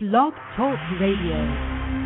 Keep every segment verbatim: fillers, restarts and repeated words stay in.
Blog Talk Radio.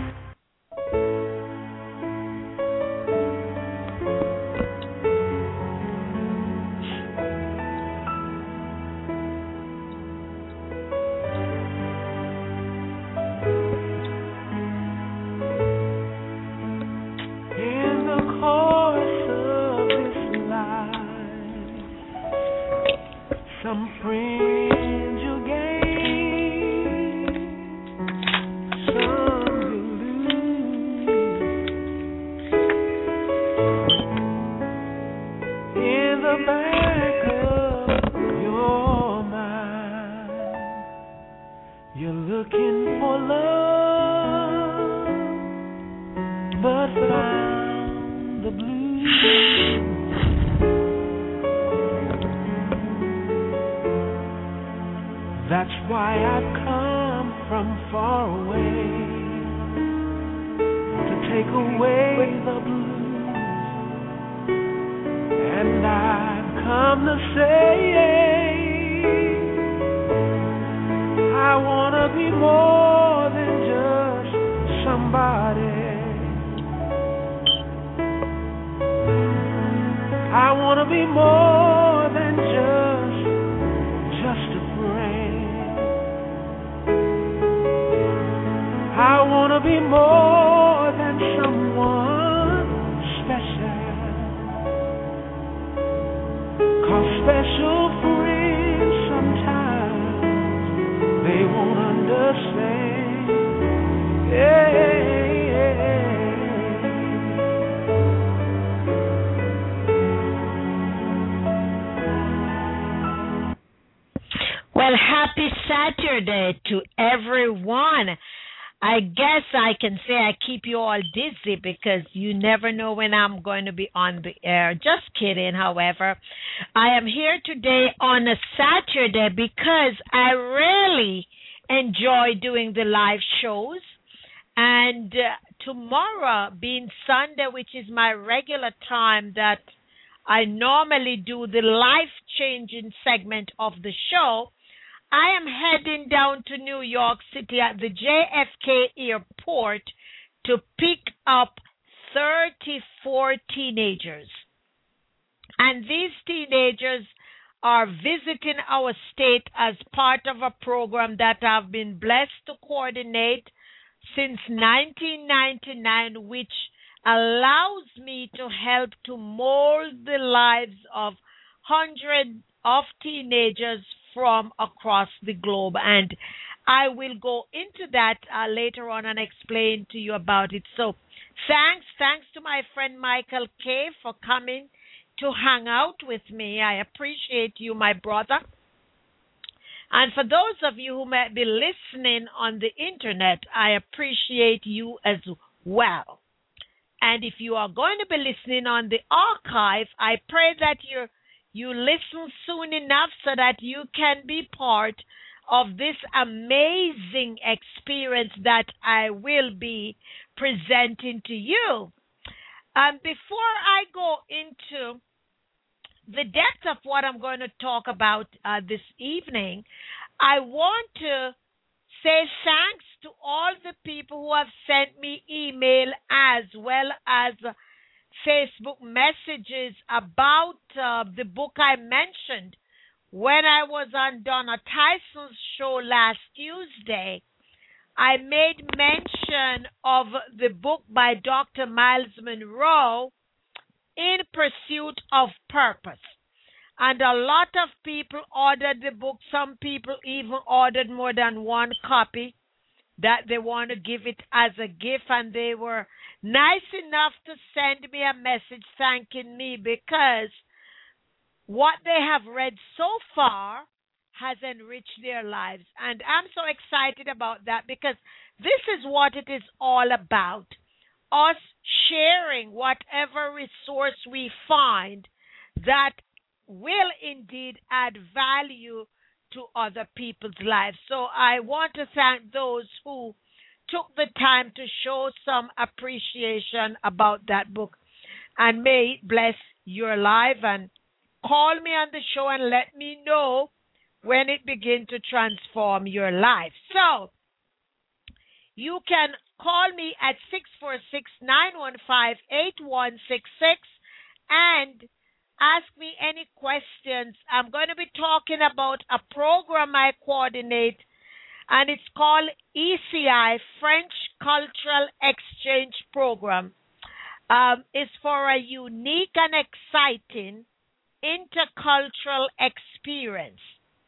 I guess I can say I keep you all dizzy because you never know when I'm going to be on the air. Just kidding, however. I am here today on a Saturday because I really enjoy doing the live shows. And uh, tomorrow being Sunday, which is my regular time that I normally do the life-changing segment of the show, I am heading down to New York City at the J F K airport to pick up thirty-four teenagers. And these teenagers are visiting our state as part of a program that I've been blessed to coordinate since nineteen ninety-nine, which allows me to help to mold the lives of hundreds of teenagers from across the globe. And I will go into that uh, later on and explain to you about it. So thanks, thanks to my friend Michael K. for coming to hang out with me. I appreciate you, my brother. And for those of you who might be listening on the internet, I appreciate you as well. And if you are going to be listening on the archive, I pray that you're You listen soon enough so that you can be part of this amazing experience that I will be presenting to you. Um, before I go into the depth of what I'm going to talk about uh, this evening, I want to say thanks to all the people who have sent me email as well as Facebook messages about uh, the book I mentioned when I was on Donna Tyson's show last Tuesday. I made mention of the book by Doctor Miles Monroe, In Pursuit of Purpose. And a lot of people ordered the book. Some people even ordered more than one copy that they want to give it as a gift, and they were nice enough to send me a message thanking me because what they have read so far has enriched their lives. And I'm so excited about that because this is what it is all about, us sharing whatever resource we find that will indeed add value to other people's lives. So I want to thank those who took the time to show some appreciation about that book. And may it bless your life. And call me on the show and let me know when it begins to transform your life. So You can call me at six four six, nine one five, eight one six six and ask me any questions. I'm going to be talking about a program I coordinate, and it's called E C I, French Cultural Exchange Program. Um, it's for a unique and exciting intercultural experience.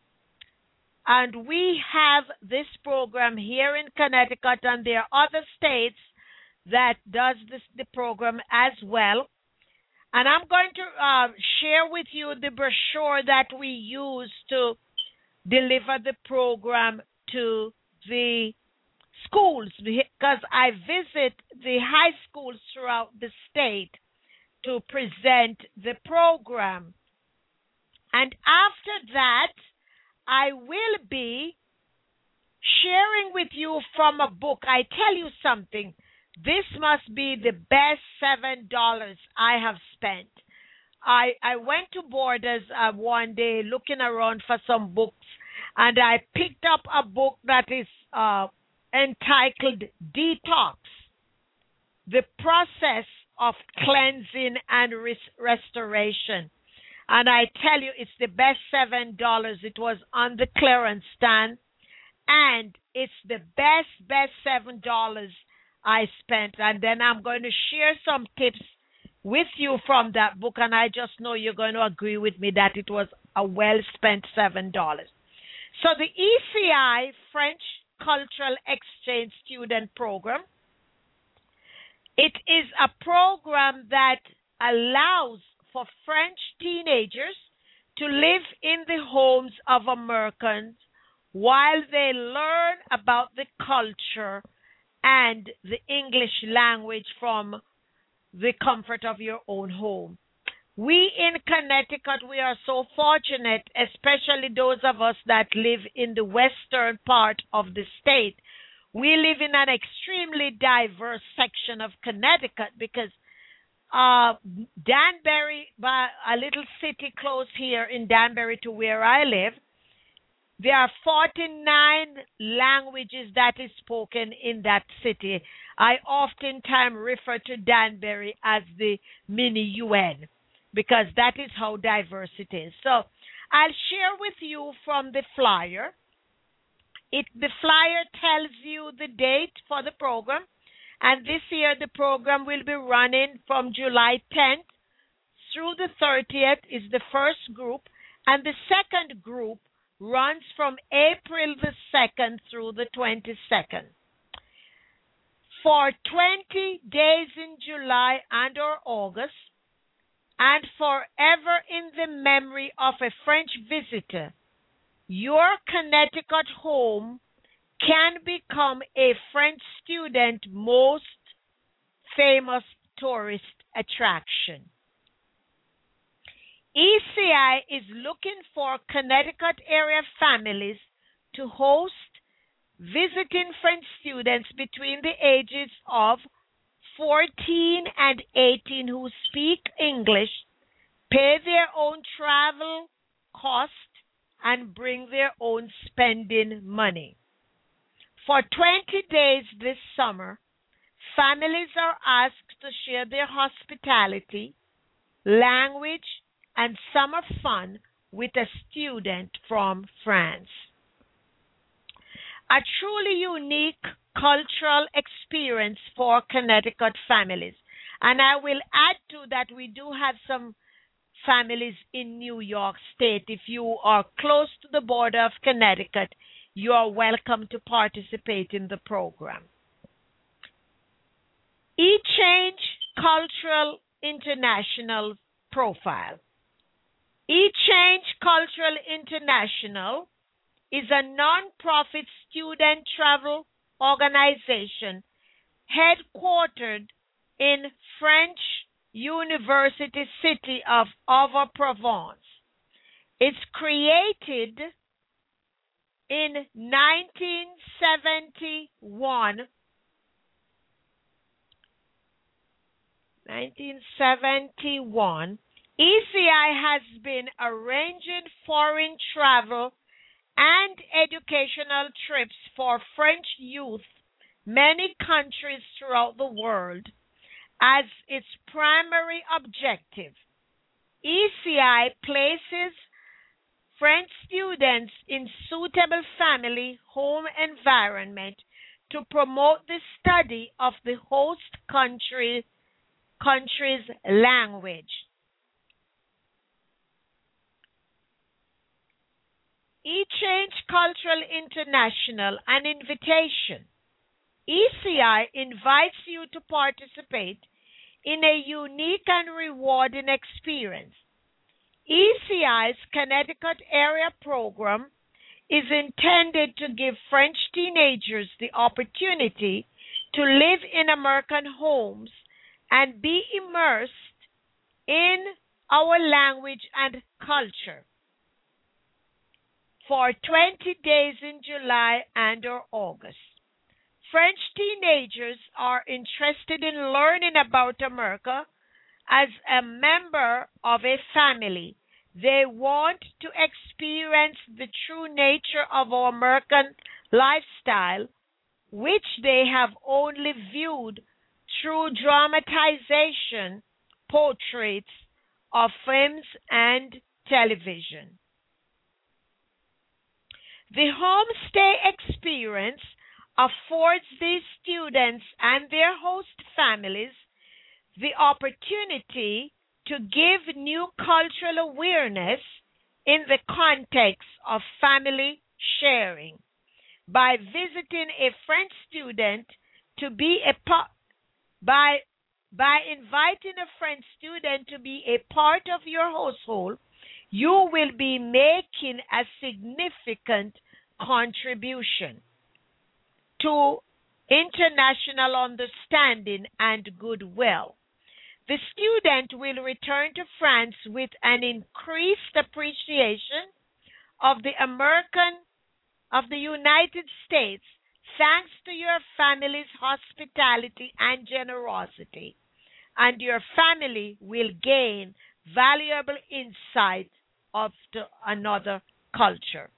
And we have this program here in Connecticut, and there are other states that does this the program as well. And I'm going to uh, share with you the brochure that we use to deliver the program to the schools, because I visit the high schools throughout the state to present the program. And after that, I will be sharing with you from a book. I tell you something, this must be the best seven dollars I have spent. I, I went to Borders uh, one day looking around for some books, and I picked up a book that is uh, entitled Detox, The Process of Cleansing and Res- Restoration. And I tell you, it's the best seven dollars. It was on the clearance stand, and it's the best, best seven dollars I spent. And then I'm going to share some tips with you from that book, and I just know you're going to agree with me that it was a well-spent seven dollars. So the E C I, French Cultural Exchange Student Program, it is a program that allows for French teenagers to live in the homes of Americans while they learn about the culture and the English language from the comfort of your own home. We in Connecticut, we are so fortunate, especially those of us that live in the western part of the state. We live in an extremely diverse section of Connecticut because uh, Danbury, by a little city close here in Danbury to where I live, there are forty-nine languages that is spoken in that city. I oftentimes refer to Danbury as the mini U N because that is how diverse it is. So I'll share with you from the flyer. It the flyer tells you the date for the program, and this year the program will be running from July tenth through the thirtieth is the first group, and the second group runs from April the second through the twenty-second. For twenty days in July and or August, and forever in the memory of a French visitor, your Connecticut home can become a French student most famous tourist attraction. E C I is looking for Connecticut area families to host visiting French students between the ages of fourteen and eighteen who speak English, pay their own travel cost, and bring their own spending money. For twenty days this summer, families are asked to share their hospitality, language, and summer fun with a student from France. A truly unique cultural experience for Connecticut families. And I will add to that we do have some families in New York State. If you are close to the border of Connecticut, you are welcome to participate in the program. eChange Cultural International Profile. eChange Cultural International is a non-profit student travel organization headquartered in French University city of Aix-en-Provence. It's created in nineteen seventy-one. nineteen seventy-one. E C I has been arranging foreign travel and educational trips for French youth many countries throughout the world as its primary objective. E C I places French students in suitable family home environment to promote the study of the host country country's language. eChange Cultural International, an invitation. E C I invites you to participate in a unique and rewarding experience. E C I's Connecticut area program is intended to give French teenagers the opportunity to live in American homes and be immersed in our language and culture for twenty days in July and or August. French teenagers are interested in learning about America as a member of a family. They want to experience the true nature of our American lifestyle, which they have only viewed through dramatization portraits of films and television. The homestay experience affords these students and their host families the opportunity to give new cultural awareness in the context of family sharing. By visiting a French student to be a part, by by inviting a French student to be a part of your household, you will be making a significant contribution to international understanding and goodwill. The student will return to France with an increased appreciation of the American, of the United States, thanks to your family's hospitality and generosity, and your family will gain valuable insight of the, another culture.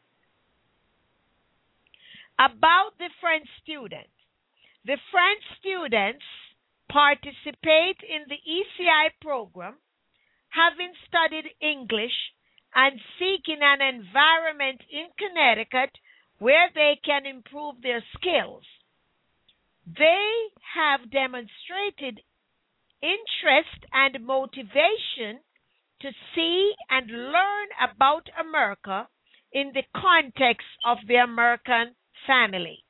About the French student. The French students participate in the E C I program, having studied English and seeking an environment in Connecticut where they can improve their skills. They have demonstrated interest and motivation to see and learn about America in the context of the American family.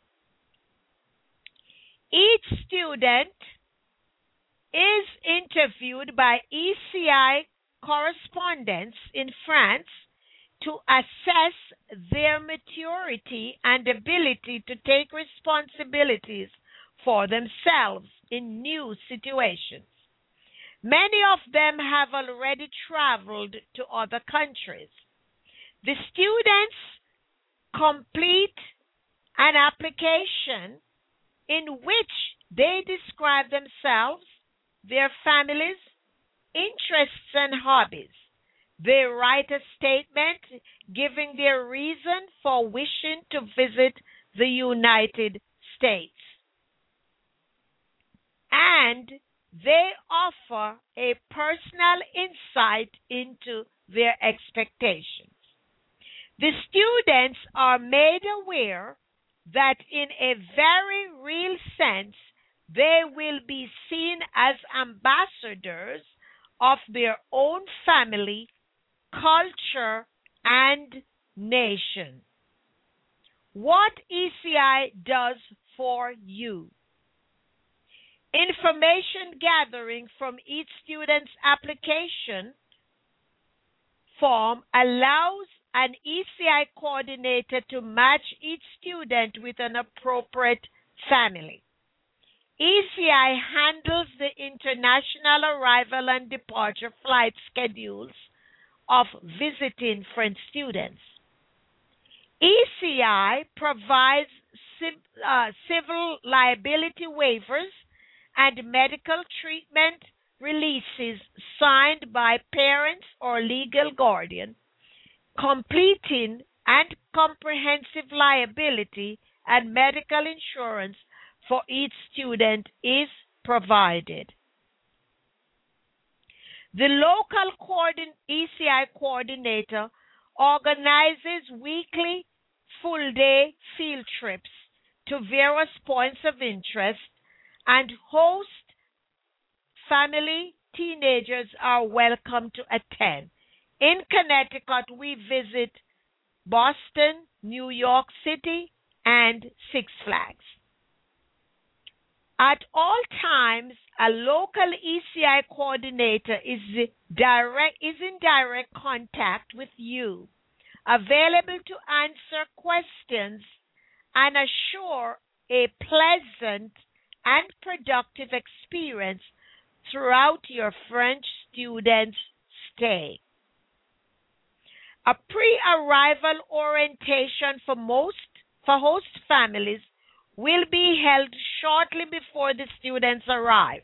Each student is interviewed by E C I correspondents in France to assess their maturity and ability to take responsibilities for themselves in new situations. Many of them have already traveled to other countries. The students complete an application in which they describe themselves, their families, interests, and hobbies. They write a statement giving their reason for wishing to visit the United States. And they offer a personal insight into their expectations. The students are made aware that in a very real sense, they will be seen as ambassadors of their own family, culture, and nation. What E C I does for you. Information gathering from each student's application form allows an E C I coordinator to match each student with an appropriate family. E C I handles the international arrival and departure flight schedules of visiting French students. E C I provides civ- uh, civil liability waivers and medical treatment releases signed by parents or legal guardian, completing and comprehensive liability and medical insurance for each student is provided. The local coordin- E C I coordinator organizes weekly full-day field trips to various points of interest, and host family teenagers are welcome to attend. In Connecticut, we visit Boston, New York City, and Six Flags. At all times, a local E C I coordinator is direct is in direct contact with you, available to answer questions and assure a pleasant and productive experience throughout your French student's stay. A pre-arrival orientation for most for host families will be held shortly before the students arrive.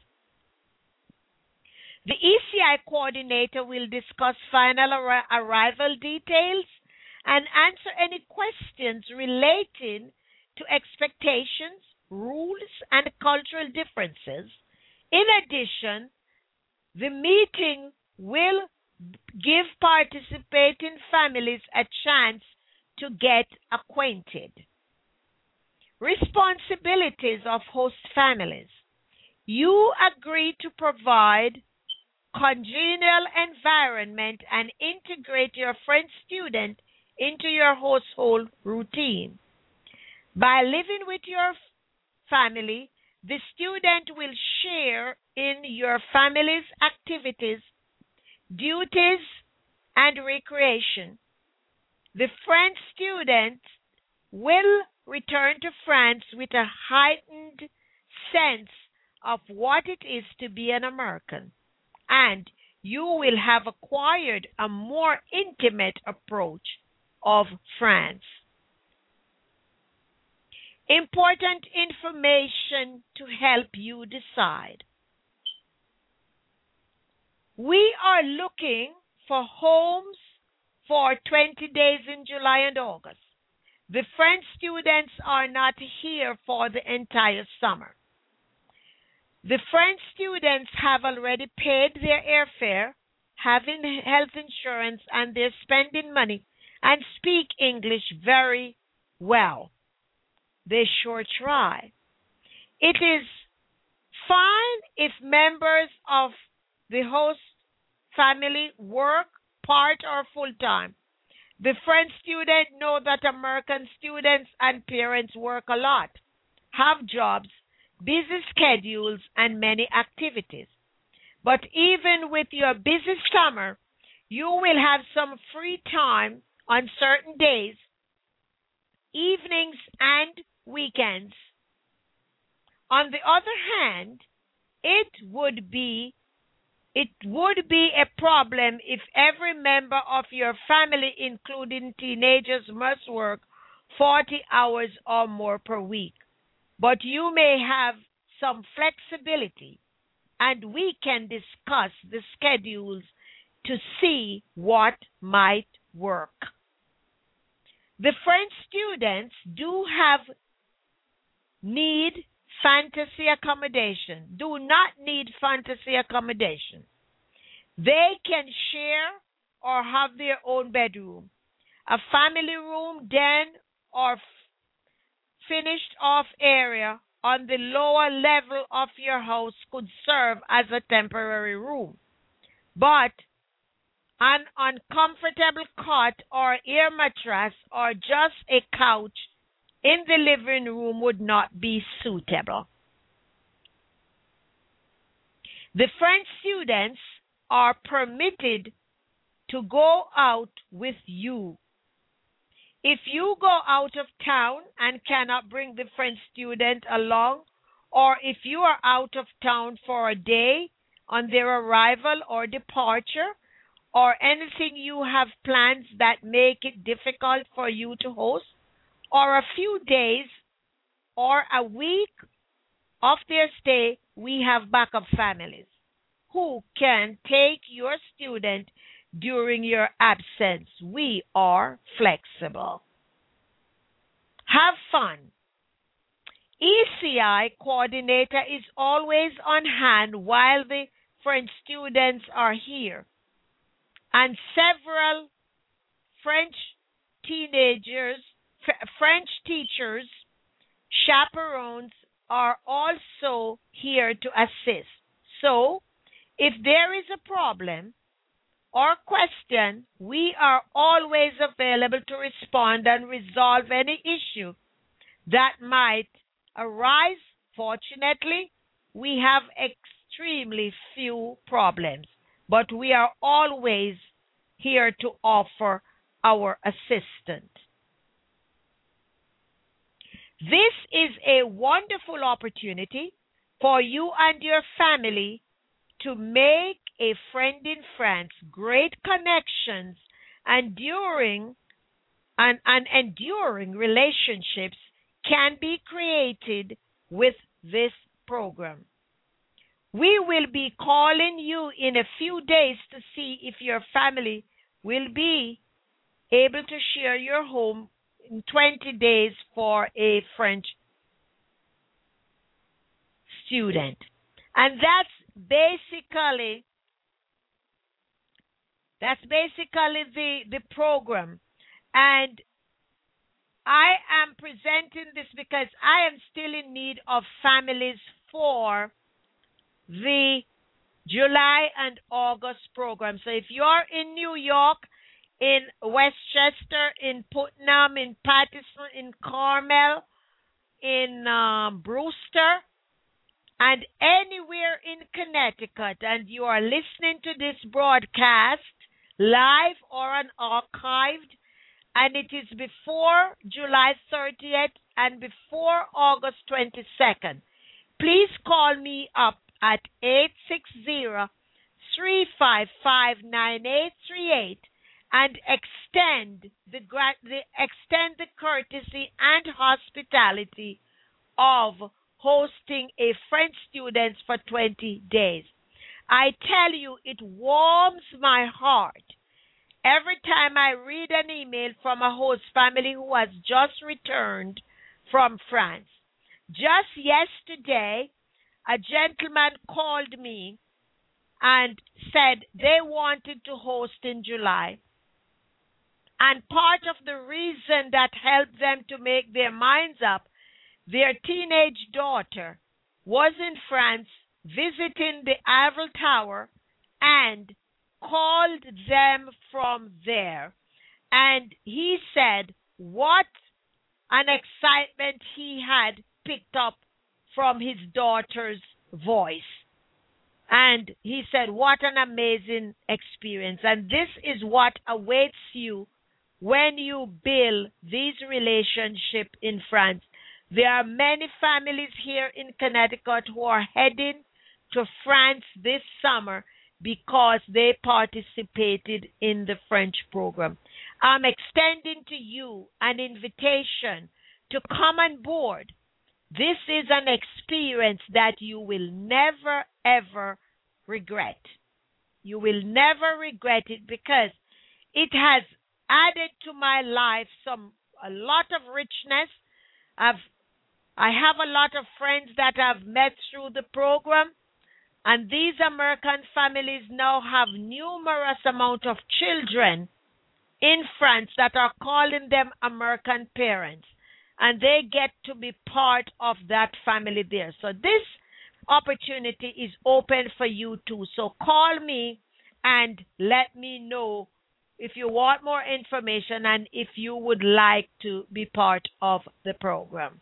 The E C I coordinator will discuss final ar- arrival details and answer any questions relating to expectations, rules, and cultural differences. In addition, the meeting will give participating families a chance to get acquainted. Responsibilities of host families. You agree to provide congenial environment and integrate your French student into your household routine. By living with your family, the student will share in your family's activities, duties, and recreation. The French student will return to France with a heightened sense of what it is to be an American, and you will have acquired a more intimate approach of France. Important information to help you decide. We are looking for homes for twenty days in July and August. The French students are not here for the entire summer. The French students have already paid their airfare, having health insurance, and they're spending money and speak English very well. They sure try. It is fine if members of the host family work part or full time. The French students know that American students and parents work a lot, have jobs, busy schedules, and many activities. But even with your busy summer, you will have some free time on certain days, evenings, and weekends. On the other hand, it would be It would be a problem if every member of your family, including teenagers, must work forty hours or more per week. But you may have some flexibility, and we can discuss the schedules to see what might work. The French students do have need fantasy accommodation, do not need fantasy accommodation. They can share or have their own bedroom, a family room, den, or f- finished off area on the lower level of your house could serve as a temporary room. But an uncomfortable cot or air mattress or just a couch in the living room would not be suitable. The French students are permitted to go out with you. If you go out of town and cannot bring the French student along, or if you are out of town for a day on their arrival or departure, or anything you have plans that make it difficult for you to host, or a few days or a week of their stay, we have backup families who can take your student during your absence. We are flexible. Have fun. E C I coordinator is always on hand while the French students are here. And several French teenagers, French teachers, chaperones are also here to assist. So, if there is a problem or question, we are always available to respond and resolve any issue that might arise. Fortunately, we have extremely few problems, but we are always here to offer our assistance. This is a wonderful opportunity for you and your family to make a friend in France, great connections, enduring and, and enduring relationships can be created with this program. We will be calling you in a few days to see if your family will be able to share your home in twenty days for a French student. And that's basically that's basically the, the program. And I am presenting this because I am still in need of families for the July and August program. So if you're in New York, in Westchester, in Putnam, in Paterson, in Carmel, in um, Brewster, and anywhere in Connecticut, and you are listening to this broadcast live or on archived, and it is before July thirtieth and before August twenty-second, please call me up at eight six zero, three five five, nine eight three eight and extend the, the extend the courtesy and hospitality of hosting a French student for twenty days. I tell you, it warms my heart every time I read an email from a host family who has just returned from France. Just yesterday, a gentleman called me and said they wanted to host in July. And part of the reason that helped them to make their minds up, their teenage daughter was in France visiting the Eiffel Tower and called them from there. And he said what an excitement he had picked up from his daughter's voice. And he said, what an amazing experience. And this is what awaits you when you build these relationships in France. There are many families here in Connecticut who are heading to France this summer because they participated in the French program. I'm extending to you an invitation to come on board. This is an experience that you will never, ever regret. You will never regret it because it has added to my life some a lot of richness. I've I have a lot of friends that I've met through the program, and these American families now have numerous amount of children in France that are calling them American parents, and they get to be part of that family there. So this opportunity is open for you too. So call me and let me know if you want more information and if you would like to be part of the program.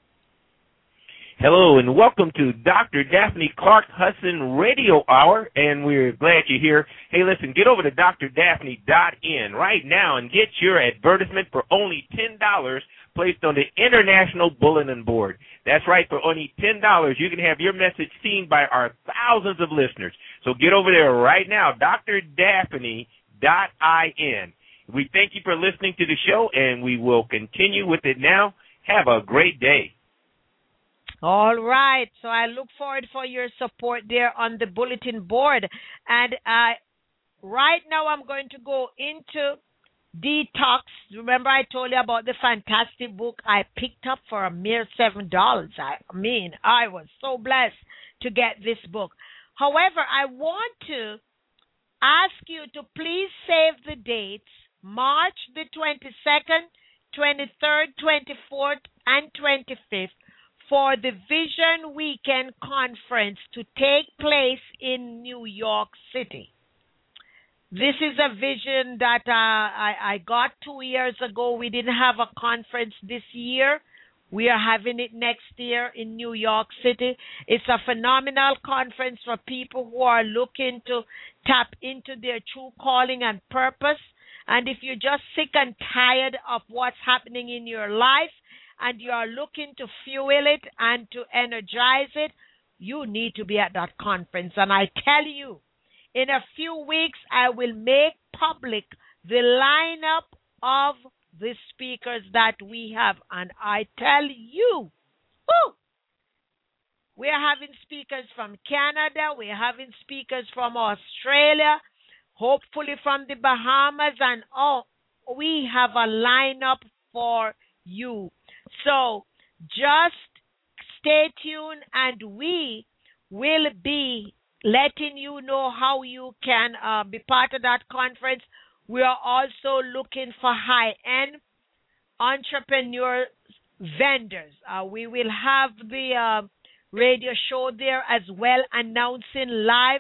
Hello and welcome to Doctor Daphne Clark Hudson Radio Hour, and we're glad you're here. Hey, listen, get over to D R Daphne dot in right now and get your advertisement for only ten dollars placed on the International Bulletin Board. That's right, for only ten dollars you can have your message seen by our thousands of listeners. So get over there right now, D R Daphne dot in. We thank you for listening to the show, and we will continue with it now. Have a great day. All right. So I look forward for your support there on the bulletin board. And uh, right now I'm going to go into Detox. Remember I told you about the fantastic book I picked up for a mere seven dollars. I mean, I was so blessed to get this book. However, I want to ask you to please save the dates, March the twenty-second, twenty-third, twenty-fourth, and twenty-fifth for the Vision Weekend Conference to take place in New York City. This is a vision that uh, I, I got two years ago. We didn't have a conference this year. We are having it next year in New York City. It's a phenomenal conference for people who are looking to tap into their true calling and purpose. And if you're just sick and tired of what's happening in your life and you are looking to fuel it and to energize it, you need to be at that conference. And I tell you, in a few weeks, I will make public the lineup of the speakers that we have. And I tell you, whoo, we are having speakers from Canada. We are having speakers from Australia, hopefully from the Bahamas. And oh, we have a lineup for you. So just stay tuned and we will be letting you know how you can uh, be part of that conference. We are also looking for high-end entrepreneur vendors. Uh, we will have the uh, radio show there as well, announcing live.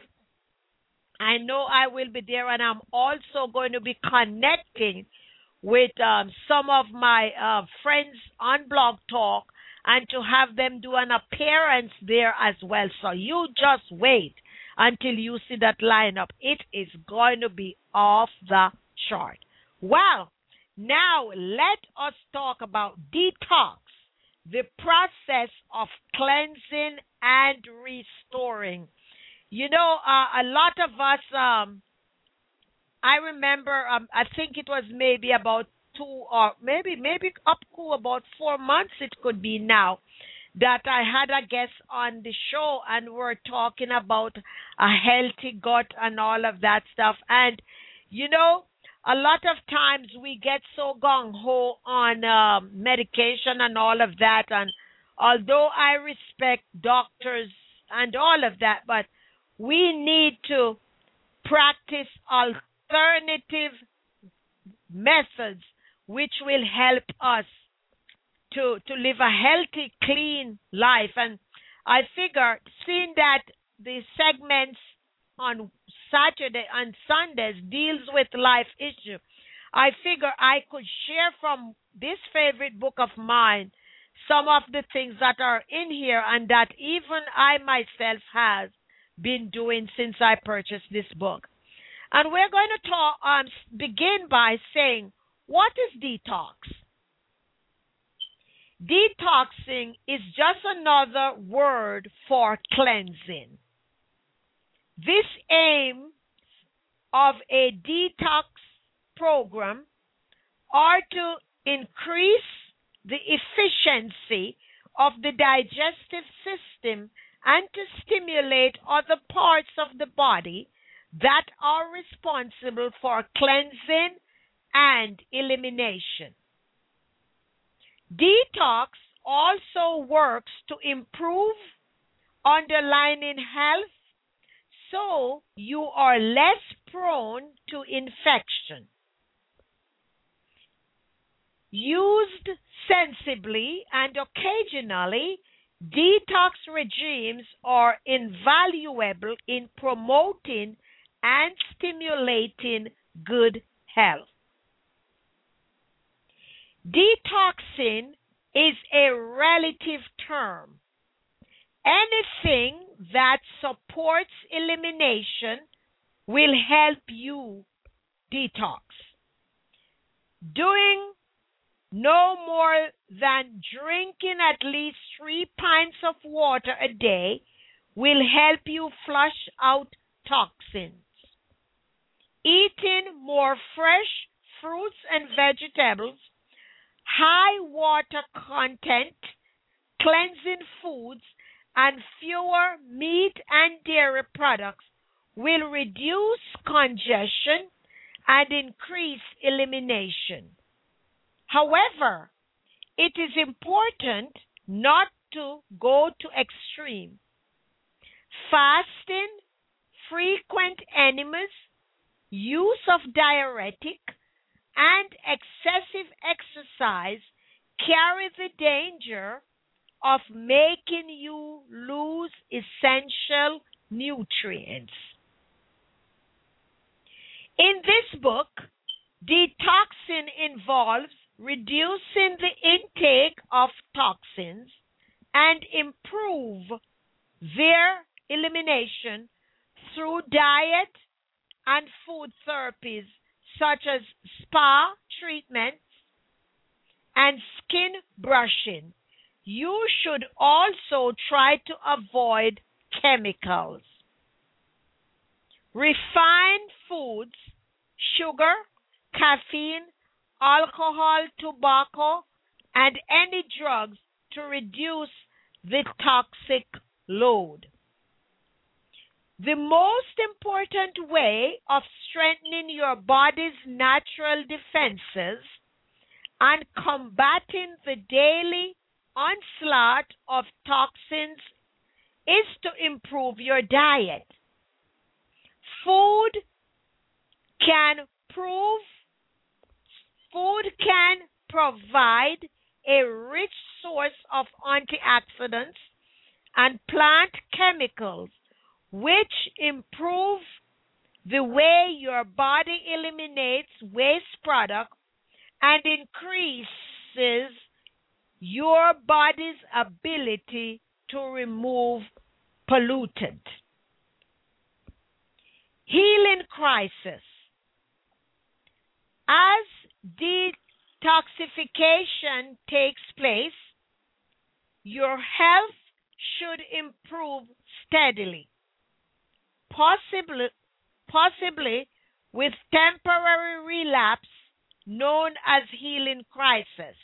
I know I will be there, and I'm also going to be connecting with um, some of my uh, friends on Blog Talk and to have them do an appearance there as well. So you just wait until you see that lineup. It is going to be off the chart. Well, now let us talk about detox, the process of cleansing and restoring. You know, uh, a lot of us, um, I remember, um, I think it was maybe about two or maybe maybe up to about four months it could be now, that I had a guest on the show and we're talking about a healthy gut and all of that stuff. And, you know, a lot of times we get so gung-ho on um, medication and all of that. And although I respect doctors and all of that, but we need to practice alternative methods which will help us to to live a healthy, clean life. And I figure, seeing that the segments on Saturday and Sundays deals with life issue, I figure I could share from this favorite book of mine some of the things that are in here and that even I myself have been doing since I purchased this book. And we're going to talk, um, begin by saying, what is detox? Detoxing is just another word for cleansing. This aim of a detox program are to increase the efficiency of the digestive system and to stimulate other parts of the body that are responsible for cleansing and elimination. Detox also works to improve underlying health so you are less prone to infection. Used sensibly and occasionally, detox regimes are invaluable in promoting and stimulating good health. Detoxing is a relative term. Anything that supports elimination will help you detox. Doing no more than drinking at least three pints of water a day will help you flush out toxins. Eating more fresh fruits and vegetables, high water content, cleansing foods, and fewer meat and dairy products will reduce congestion and increase elimination. However, it is important not to go to extreme. Fasting, frequent enemas, use of diuretic, and excessive exercise carry the danger of making you lose essential nutrients. In this book, detoxing involves reducing the intake of toxins and improve their elimination through diet and food therapies such as spa treatments and skin brushing. You should also try to avoid chemicals. Refined foods, sugar, caffeine, alcohol, tobacco, and any drugs to reduce the toxic load. The most important way of strengthening your body's natural defenses and combating the daily onslaught of toxins is to improve your diet. Food can prove food can provide a rich source of antioxidants and plant chemicals which improve the way your body eliminates waste products and increases your body's ability to remove pollutant. Healing crisis. As detoxification takes place, your health should improve steadily, possibly, possibly with temporary relapse known as healing crisis.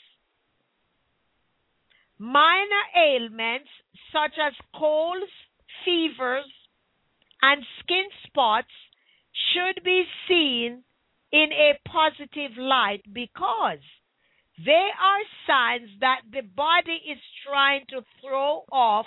Minor ailments such as colds, fevers, and skin spots should be seen in a positive light because they are signs that the body is trying to throw off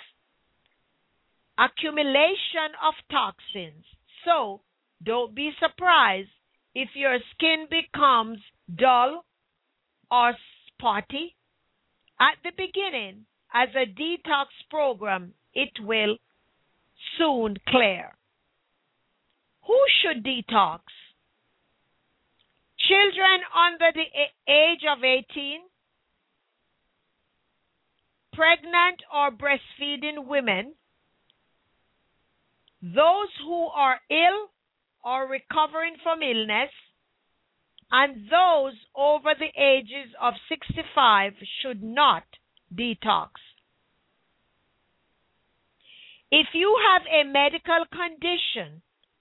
accumulation of toxins. So, don't be surprised if your skin becomes dull or spotty. At the beginning, as a detox program, it will soon clear. Who should detox? Children under the age of eighteen, pregnant or breastfeeding women, those who are ill or recovering from illness, and those over the ages of sixty-five should not detox. If you have a medical condition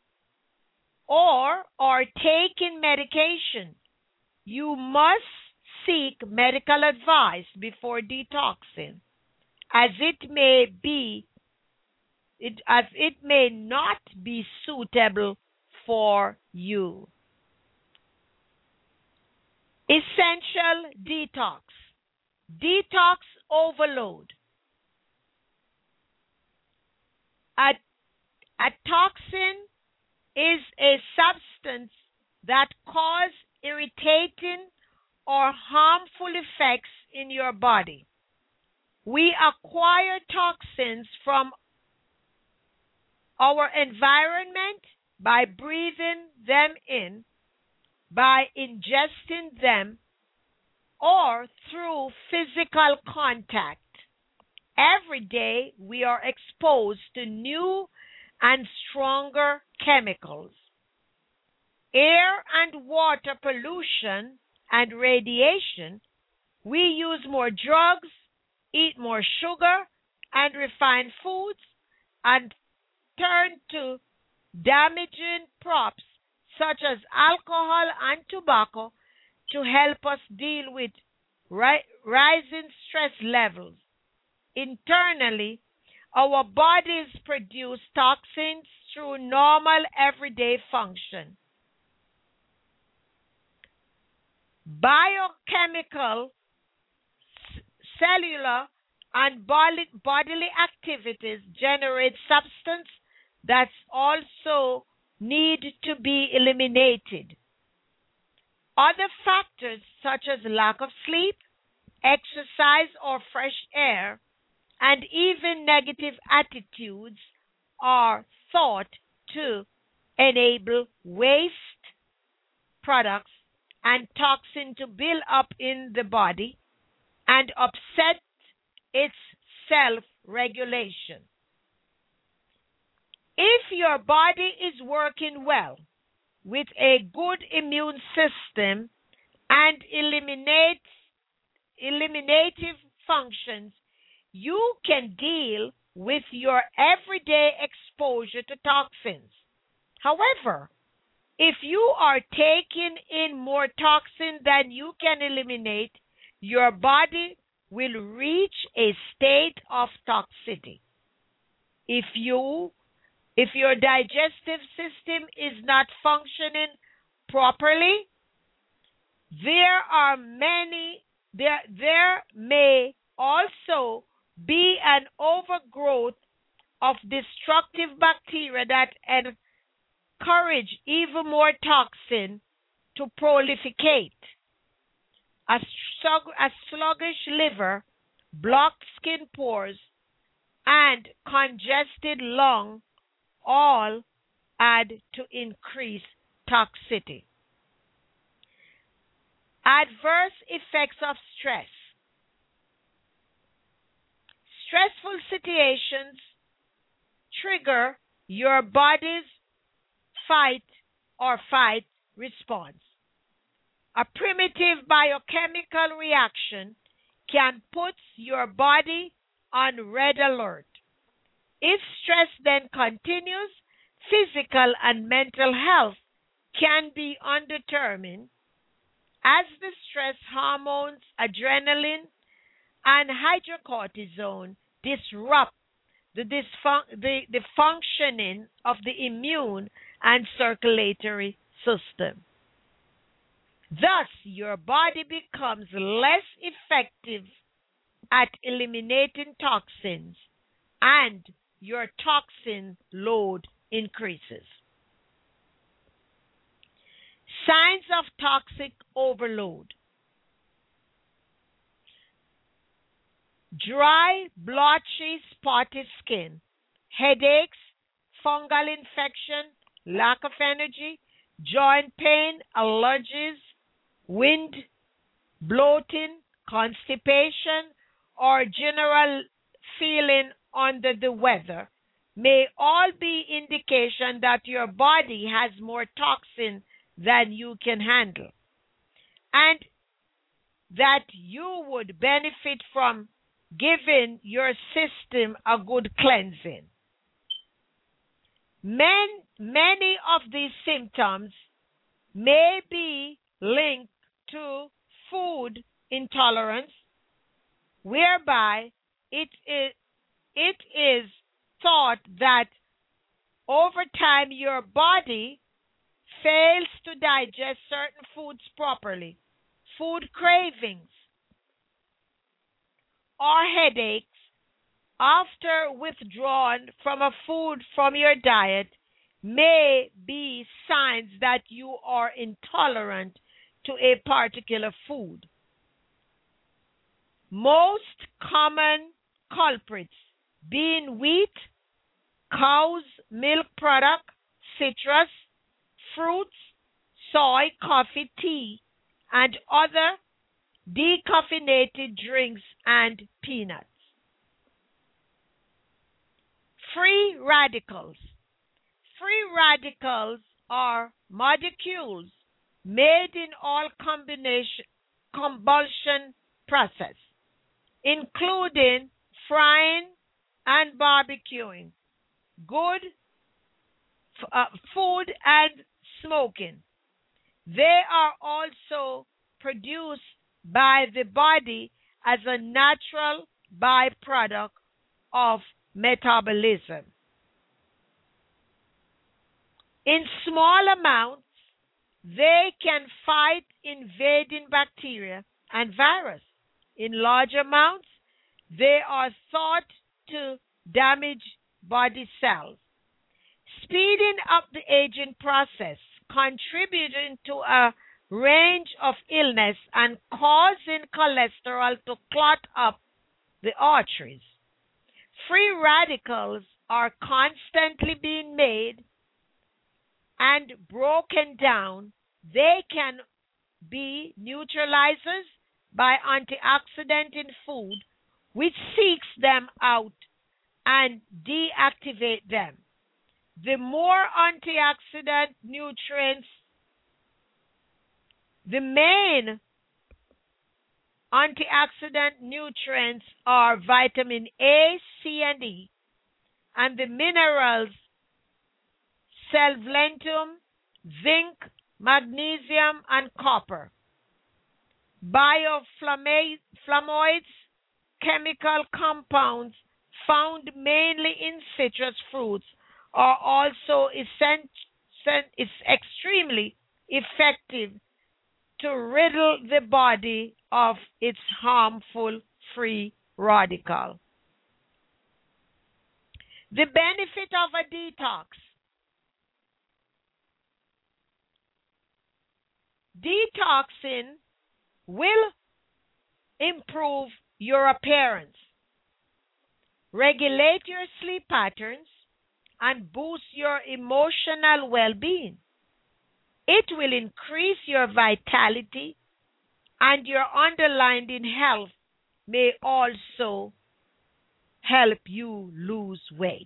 or are taking medication, you must seek medical advice before detoxing, as it may be it, as it may not be suitable for you. Essential detox. Detox overload. A, a toxin is a substance that causes irritating or harmful effects in your body. We acquire toxins from our environment by breathing them in, by ingesting them, or through physical contact. Every day we are exposed to new and stronger chemicals. Air and water pollution and radiation. We use more drugs, eat more sugar and refined foods, and turn to damaging props such as alcohol and tobacco to help us deal with ri- rising stress levels. Internally, our bodies produce toxins through normal everyday function. Biochemical, cellular, and bodily activities generate substance that also need to be eliminated. Other factors such as lack of sleep, exercise or fresh air, and even negative attitudes are thought to enable waste products and toxin to build up in the body and upset its self-regulation. If your body is working well with a good immune system and eliminates eliminative functions, you can deal with your everyday exposure to toxins. However, if you are taking in more toxin than you can eliminate, your body will reach a state of toxicity. If you if your digestive system is not functioning properly, there are many there there may also be an overgrowth of destructive bacteria that encourage even more toxin to proliferate. A, slug- a sluggish liver, blocked skin pores, and congested lung all add to increased toxicity. Adverse effects of stress. Stressful situations trigger your body's fight or fight response. A primitive biochemical reaction can put your body on red alert. If stress then continues, physical and mental health can be undetermined as the stress hormones adrenaline and hydrocortisone disrupt the, dysfun- the, the functioning of the immune and circulatory system. Thus, your body becomes less effective at eliminating toxins and your toxin load increases. Signs of toxic overload. Dry, blotchy, spotty skin, headaches, fungal infection, lack of energy, joint pain, allergies, wind, bloating, constipation, or general feeling under the weather may all be indication that your body has more toxin than you can handle, and that you would benefit from giving your system a good cleansing. Men, many of these symptoms may be linked to food intolerance, whereby it is, it is thought that over time your body fails to digest certain foods properly. Food cravings or headaches after withdrawn from a food from your diet may be signs that you are intolerant to a particular food. Most common culprits being wheat, cow's milk product, citrus, fruits, soy, coffee, tea, and other decaffeinated drinks and peanuts. Free radicals. Free radicals are molecules made in all combination combustion process, including frying and barbecuing, good uh, food and smoking. They are also produced by the body as a natural byproduct of metabolism. In small amounts, They can fight invading bacteria and virus. In large amounts, they are thought to damage body cells, speeding up the aging process, contributing to a range of illness and causing cholesterol to clot up the arteries. Free radicals are constantly being made and broken down. They can be neutralizers by antioxidant in food, which seeks them out and deactivate them. The more antioxidant nutrients, the main antioxidant nutrients are vitamin A, C, and E, and the minerals selenium, zinc, magnesium, and copper. Bioflavonoids, chemical compounds found mainly in citrus fruits, are also essen- is extremely effective to riddle the body of its harmful free radical. The benefit of a detox. Detoxing will improve your appearance, regulate your sleep patterns, and boost your emotional well-being. It will increase your vitality, and your underlying health may also help you lose weight.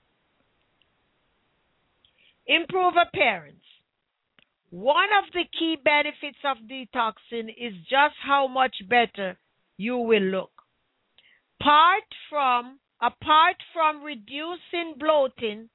Improve appearance. One of the key benefits of detoxing is just how much better you will look. Apart from, apart from reducing bloating,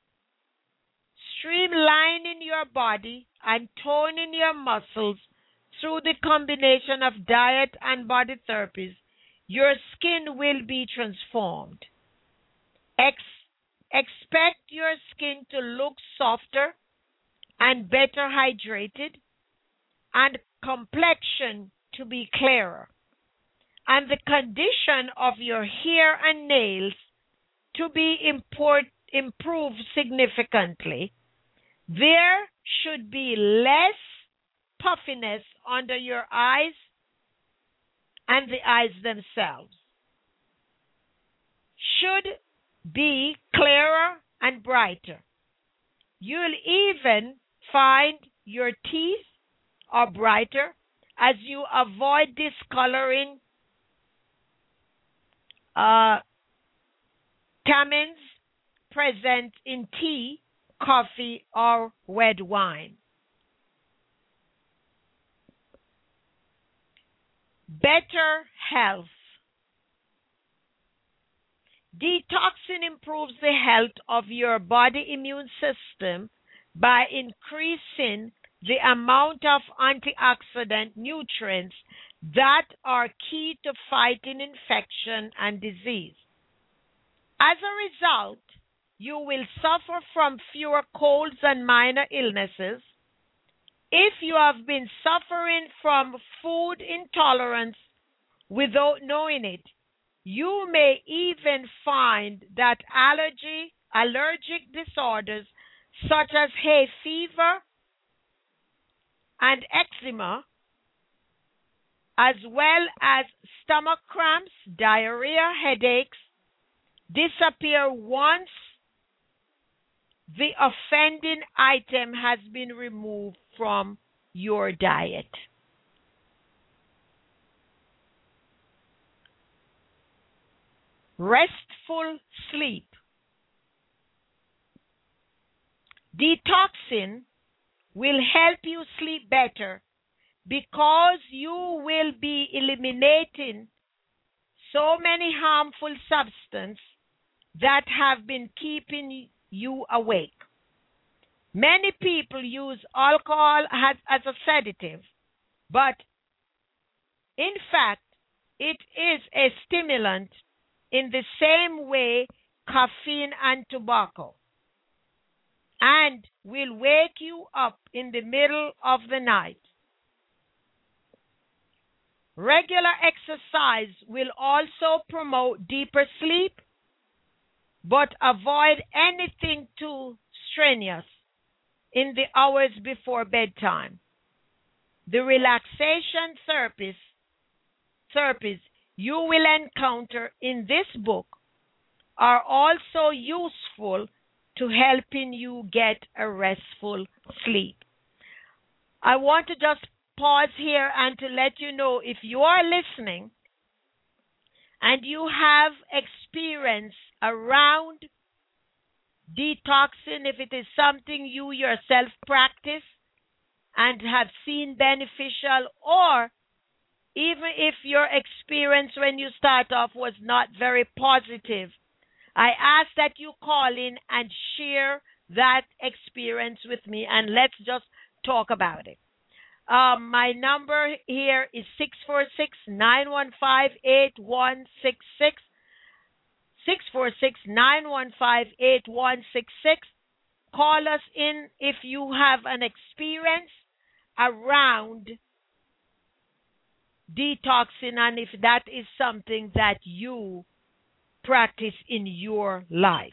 streamlining your body, and toning your muscles through the combination of diet and body therapies, your skin will be transformed. Ex- expect your skin to look softer and better hydrated, and complexion to be clearer, and the condition of your hair and nails to be import, improved significantly. There should be less puffiness under your eyes and the eyes themselves should be clearer and brighter. You'll even find your teeth are brighter as you avoid discoloring uh, tannins present in tea, coffee, or red wine. Better health. Detoxing improves the health of your body immune system by increasing the amount of antioxidant nutrients that are key to fighting infection and disease. As a result, you will suffer from fewer colds and minor illnesses. If you have been suffering from food intolerance without knowing it, you may even find that allergy, allergic disorders such as hay fever and eczema, as well as stomach cramps, diarrhea, headaches, disappear once the offending item has been removed from your diet. Restful sleep. Detoxing will help you sleep better because you will be eliminating so many harmful substances that have been keeping you awake. Many people use alcohol as, as a sedative, but in fact, it is a stimulant in the same way caffeine and tobacco. and will wake you up in the middle of the night. Regular exercise will also promote deeper sleep, but avoid anything too strenuous in the hours before bedtime. The relaxation therapies, therapies you will encounter in this book are also useful to helping you get a restful sleep. I want to just pause here and to let you know, if you are listening and you have experience around detoxing, if it is something you yourself practice and have seen beneficial, or even if your experience when you start off was not very positive, I ask that you call in and share that experience with me, and let's just talk about it. Um, my number here is six four six, nine one five, eight one six six, six four six, nine one five, eight one six six. Call us in if you have an experience around detoxing and if that is something that you practice in your life.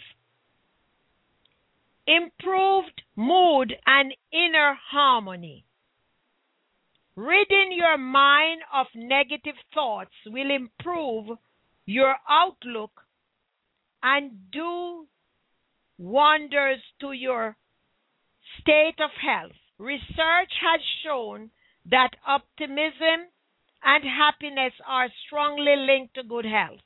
Improved mood and inner harmony. Ridding your mind of negative thoughts will improve your outlook and do wonders to your state of health. Research has shown that optimism and happiness are strongly linked to good health.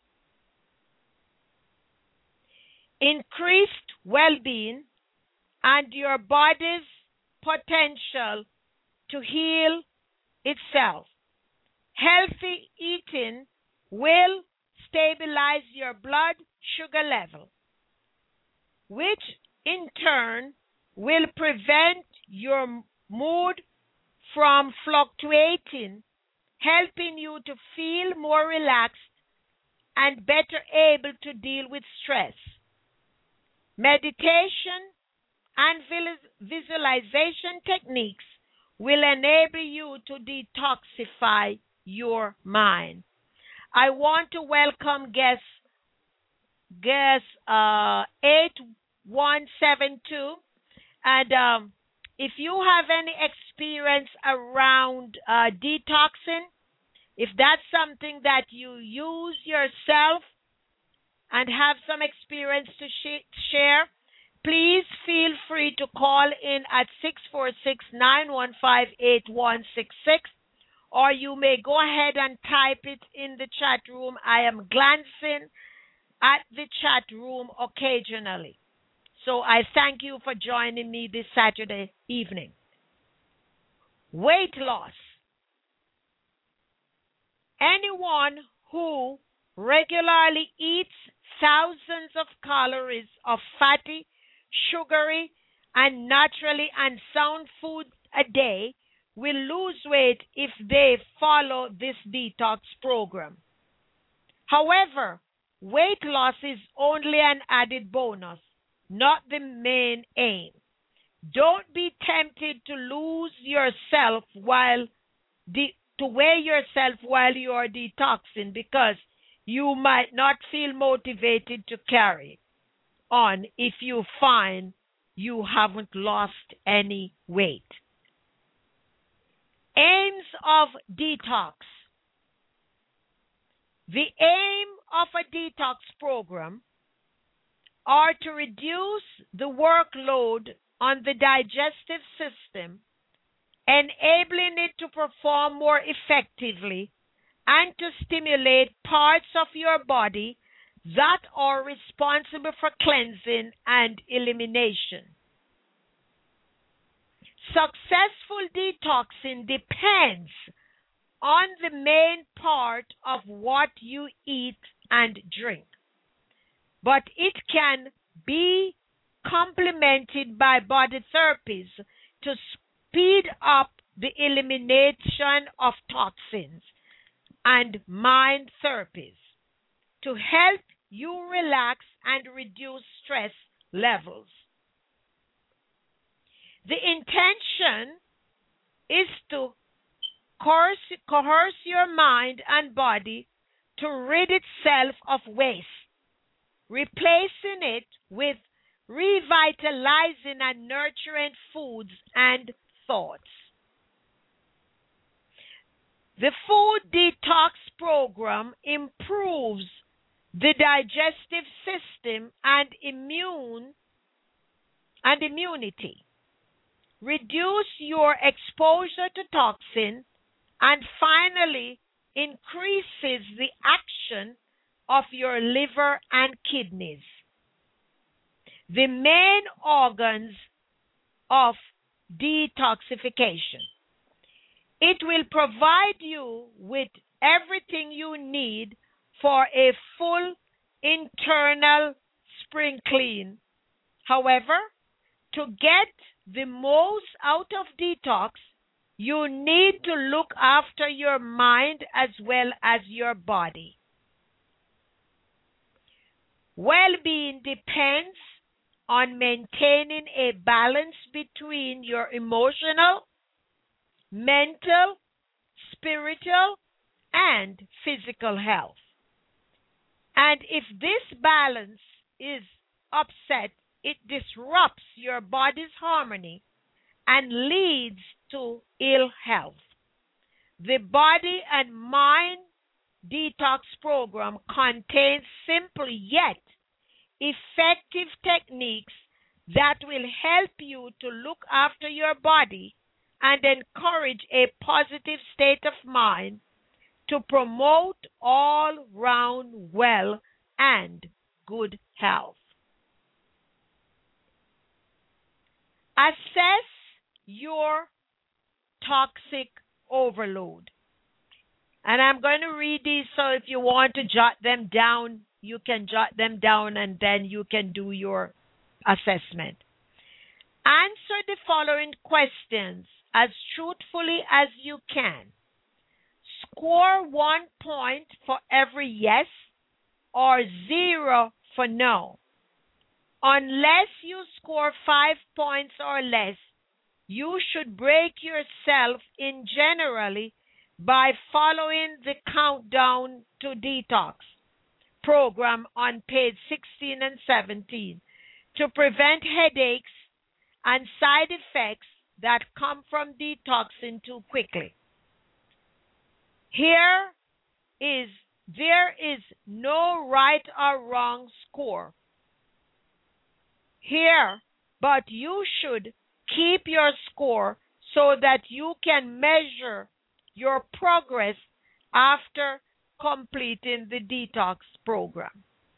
Increased well-being and your body's potential to heal itself. Healthy eating will stabilize your blood sugar level, which in turn will prevent your mood from fluctuating, helping you to feel more relaxed and better able to deal with stress. Meditation and visualization techniques will enable you to detoxify your mind. I want to welcome guest, guest uh, eight one seven two. And um, if you have any experience around uh, detoxing, if that's something that you use yourself and have some experience to sh- share, please feel free to call in at six four six, nine one five, eight one six six, or you may go ahead and type it in the chat room. I am glancing at the chat room occasionally. So I thank you for joining me this Saturday evening. Weight loss. Anyone who regularly eats thousands of calories of fatty, sugary, and naturally unsound food a day will lose weight if they follow this detox program. However, weight loss is only an added bonus, not the main aim. Don't be tempted to lose yourself while de- to weigh yourself while you are detoxing, because you might not feel motivated to carry on if you find you haven't lost any weight. Aims of detox. The aim of a detox program are to reduce the workload on the digestive system, enabling it to perform more effectively and to stimulate parts of your body that are responsible for cleansing and elimination. Successful detoxing depends on the main part of what you eat and drink, but it can be complemented by body therapies to speed up the elimination of toxins and mind therapies to help you relax and reduce stress levels. The intention is to coerce, coerce your mind and body to rid itself of waste, replacing it with revitalizing and nurturing foods and thoughts. The food detox program improves the digestive system and immune and immunity, reduce your exposure to toxin, and finally increases the action of your liver and kidneys, the main organs of detoxification. It will provide you with everything you need for a full internal spring clean. However, to get the most out of detox, you need to look after your mind as well as your body. Well-being depends on maintaining a balance between your emotional, mental, spiritual, and physical health. And if this balance is upset, it disrupts your body's harmony and leads to ill health. The Body and Mind Detox Program contains simple yet effective techniques that will help you to look after your body and encourage a positive state of mind to promote all-round well and good health. Assess your toxic overload. And I'm going to read these, so if you want to jot them down, you can jot them down and then you can do your assessment. Answer the following questions as truthfully as you can. Score one point for every yes or zero for no. Unless you score five points or less, you should break yourself in generally by following the Countdown to Detox program on page sixteen and seventeen to prevent headaches and side effects that come from detoxing too quickly. Here is, there is no right or wrong score here, but you should keep your score so that you can measure your progress after completing the detox program.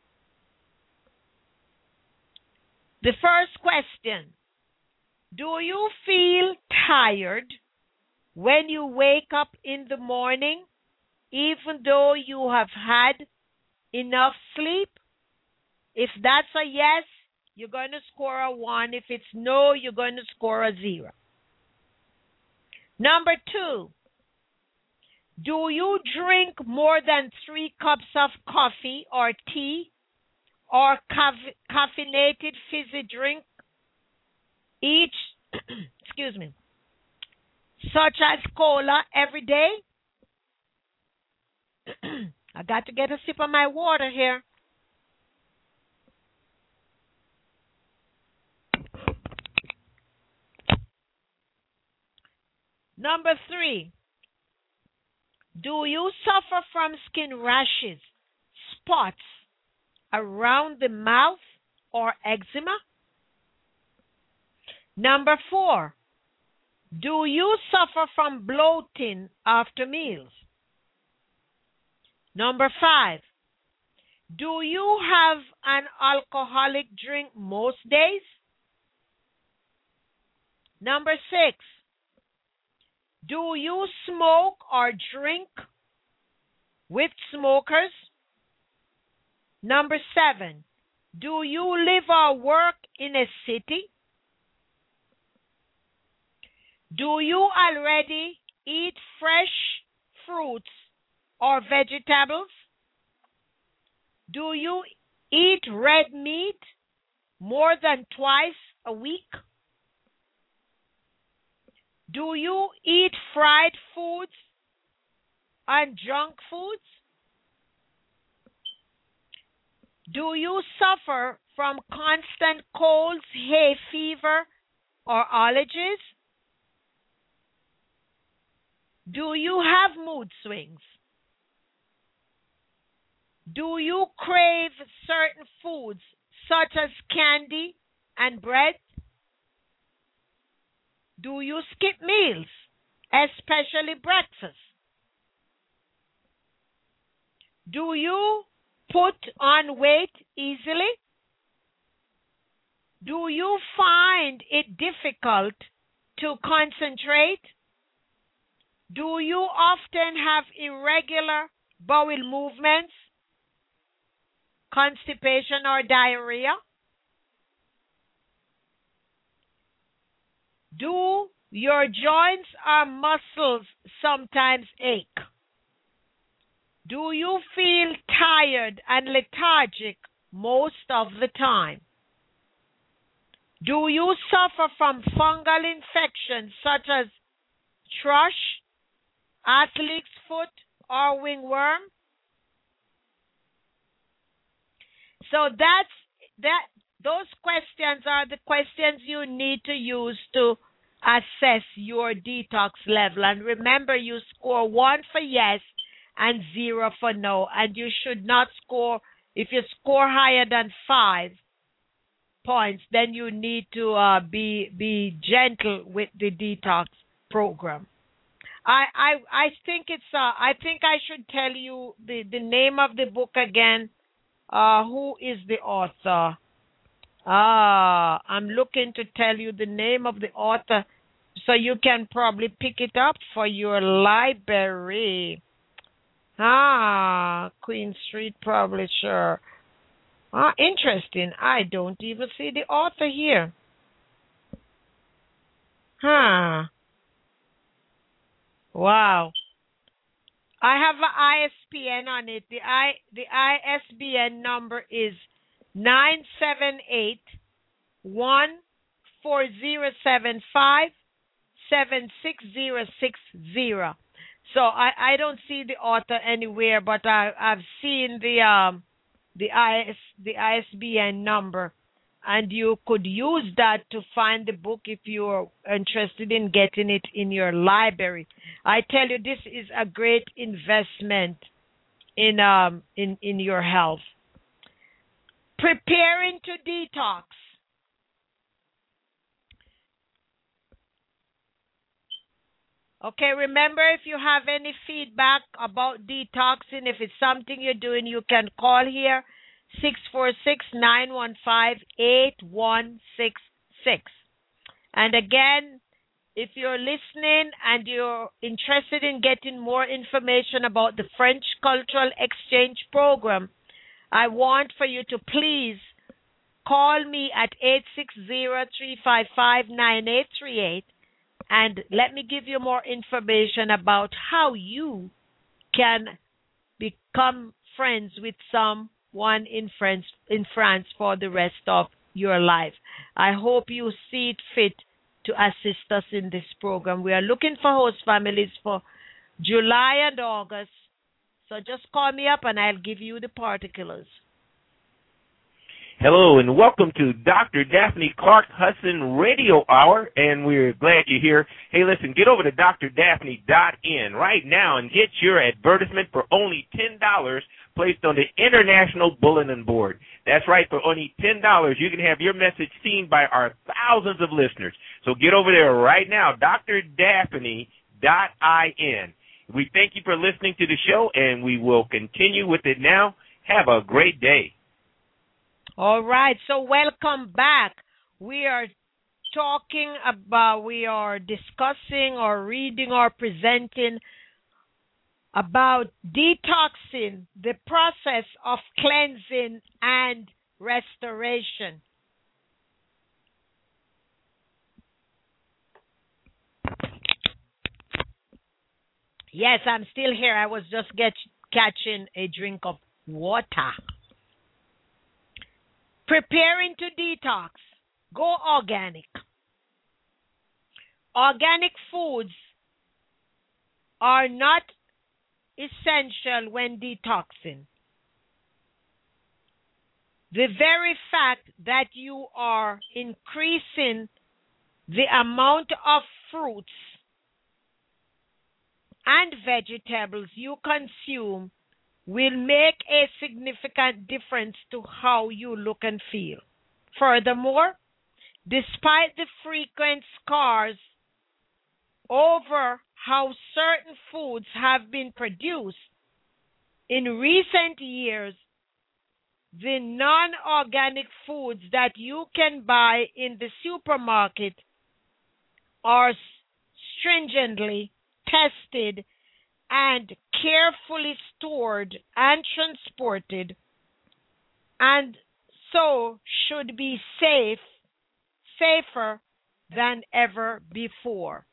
The first question: do you feel tired when you wake up in the morning, even though you have had enough sleep? If that's a yes, you're going to score a one. If it's no, you're going to score a zero. Number two, do you drink more than three cups of coffee or tea or caffe- caffeinated fizzy drink each, excuse me, such as cola every day? I got to get a sip of my water here. Number three, do you suffer from skin rashes, spots around the mouth, or eczema? Number four, do you suffer from bloating after meals? Number five, do you have an alcoholic drink most days? Number six, do you smoke or drink with smokers? Number seven, do you live or work in a city? Do you already eat fresh fruits or vegetables? Do you eat red meat more than twice a week? Do you eat fried foods and junk foods? Do you suffer from constant colds, hay fever, or allergies? Do you have mood swings? Do you crave certain foods such as candy and bread? Do you skip meals, especially breakfast? Do you put on weight easily? Do you find it difficult to concentrate? Do you often have irregular bowel movements, constipation, or diarrhea? Do your joints or muscles sometimes ache? Do you feel tired and lethargic most of the time? Do you suffer from fungal infections such as thrush, athlete's foot, or wingworm? So that's that. Those questions are the questions you need to use to assess your detox level. And remember, you score one for yes and zero for no. And you should not score, if you score higher than five points, then you need to uh, be be gentle with the detox program. I I I think it's uh I think I should tell you the the name of the book again. Uh, who is the author? Ah, I'm looking to tell you the name of the author so you can probably pick it up for your library. Ah, Queen Street Publisher. Ah, interesting. I don't even see the author here. Huh. Wow. I have an I S B N on it. The I the I S B N number is nine seven eight one four zero seven five seven six zero six zero. So I, I don't see the author anywhere, but I I've seen the um the I S the I S B N number, and you could use that to find the book if you're interested in getting it in your library. I tell you, this is a great investment in um in, in your health. Preparing to detox. Okay, remember, if you have any feedback about detoxing, if it's something you're doing, you can call here, six four six, nine one five, eight one six six. And again, if you're listening and you're interested in getting more information about the French Cultural Exchange Program, I want for you to please call me at eight six zero, three five five, nine eight three eight and let me give you more information about how you can become friends with someone in France, in France for the rest of your life. I hope you see it fit to assist us in this program. We are looking for host families for July and August. So just call me up and I'll give you the particulars. Hello and welcome to Doctor Daphne Clark Hudson Radio Hour, and we're glad you're here. Hey, listen, get over to D R Daphne dot in right now and get your advertisement for only ten dollars placed on the International Bulletin Board. That's right, for only ten dollars you can have your message seen by our thousands of listeners. So get over there right now, D R Daphne dot in. We thank you for listening to the show, and we will continue with it now. Have a great day. All right, so welcome back. We are talking about, we are discussing or reading or presenting about detoxing, the process of cleansing and restoration. Yes, I'm still here. I was just get, catching a drink of water. Preparing to detox. Go organic. Organic foods are not essential when detoxing. The very fact that you are increasing the amount of fruits and vegetables you consume will make a significant difference to how you look and feel. Furthermore, despite the frequent scars over how certain foods have been produced, in recent years, the non-organic foods that you can buy in the supermarket are stringently tested and carefully stored and transported, and so should be safe, safer than ever before.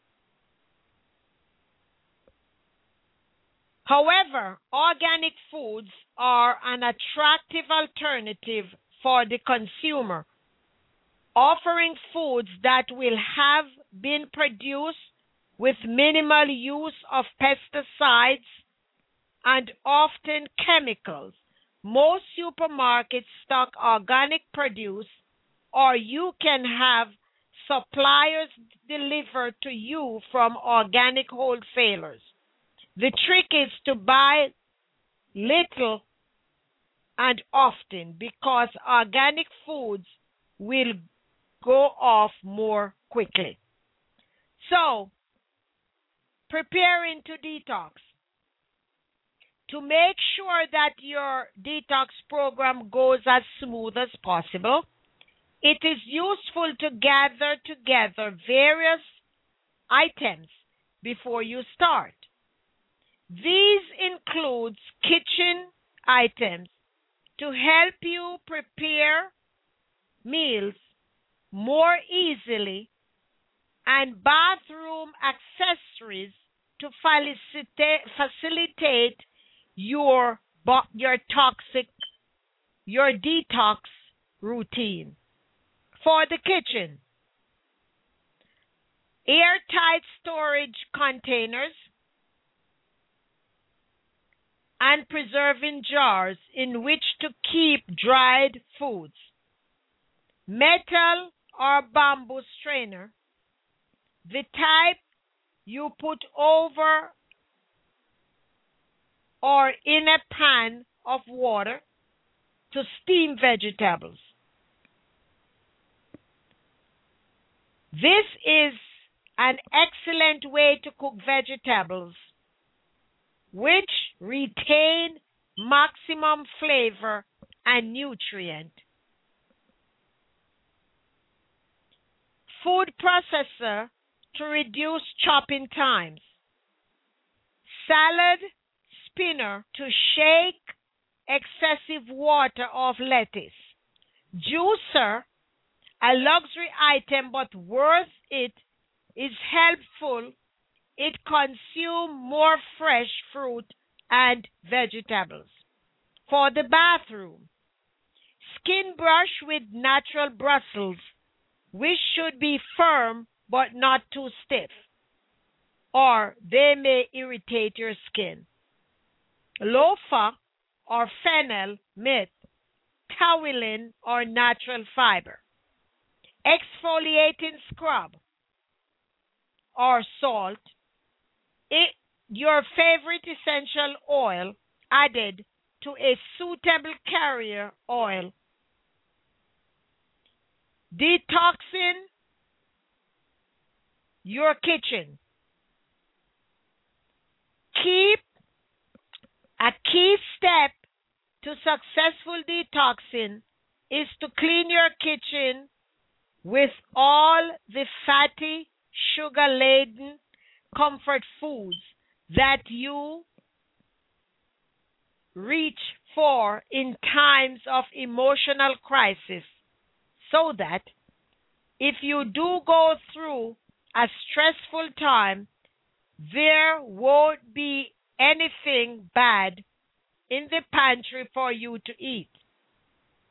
However, organic foods are an attractive alternative for the consumer, offering foods that will have been produced with minimal use of pesticides and often chemicals. Most supermarkets stock organic produce, or you can have suppliers delivered to you from organic wholesalers. The trick is to buy little and often, because organic foods will go off more quickly. So, preparing to detox. To make sure that your detox program goes as smooth as possible, it is useful to gather together various items before you start. These include kitchen items to help you prepare meals more easily, and bathroom accessories to facilitate, facilitate your your toxic your detox routine. For the kitchen, airtight storage containers and preserving jars in which to keep dried foods, metal or bamboo strainer, the type you put over or in a pan of water to steam vegetables. This is an excellent way to cook vegetables which retain maximum flavor and nutrient. Food processor to reduce chopping times. Salad spinner to shake excessive water off lettuce. Juicer, a luxury item but worth it, is helpful. It consumes more fresh fruit and vegetables. For the bathroom, skin brush with natural bristles, which should be firm but not too stiff, or they may irritate your skin. Loofah or fennel mitt, kaolin or natural fiber. Exfoliating scrub or salt. It, your favorite essential oil added to a suitable carrier oil. Detoxing your kitchen. Keep a key step to successful detoxing is to clean your kitchen with all the fatty, sugar-laden comfort foods that you reach for in times of emotional crisis, so that if you do go through a stressful time, there won't be anything bad in the pantry for you to eat.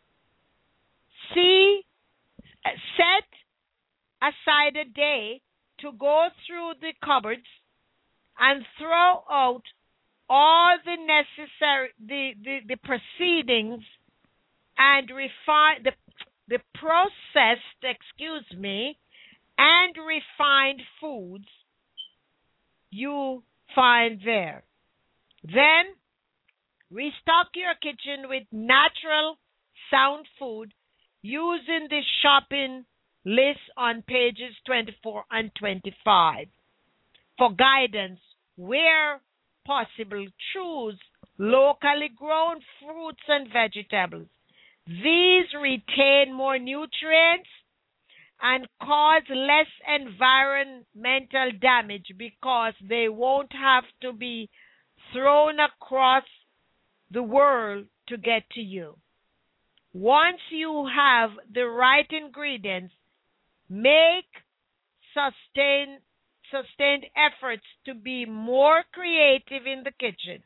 See, set aside a day to go through the cupboards and throw out all the necessary, the, the, the proceedings and refine, the, the processed, excuse me, and refined foods you find there. Then restock your kitchen with natural, sound food using the shopping list on pages twenty-four and twenty-five. For guidance, where possible, choose locally grown fruits and vegetables. These retain more nutrients and cause less environmental damage because they won't have to be thrown across the world to get to you. Once you have the right ingredients, make sustained, sustained efforts to be more creative in the kitchen.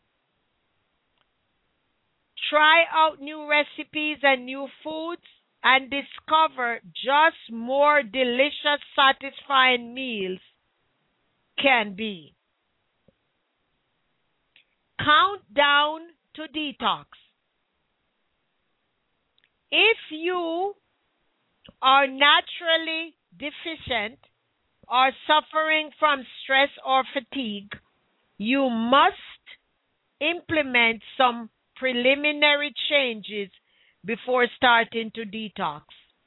Try out new recipes and new foods and discover just more delicious, satisfying meals can be. Countdown to detox. If you are naturally deficient or suffering from stress or fatigue, you must implement some preliminary changes before starting to detox.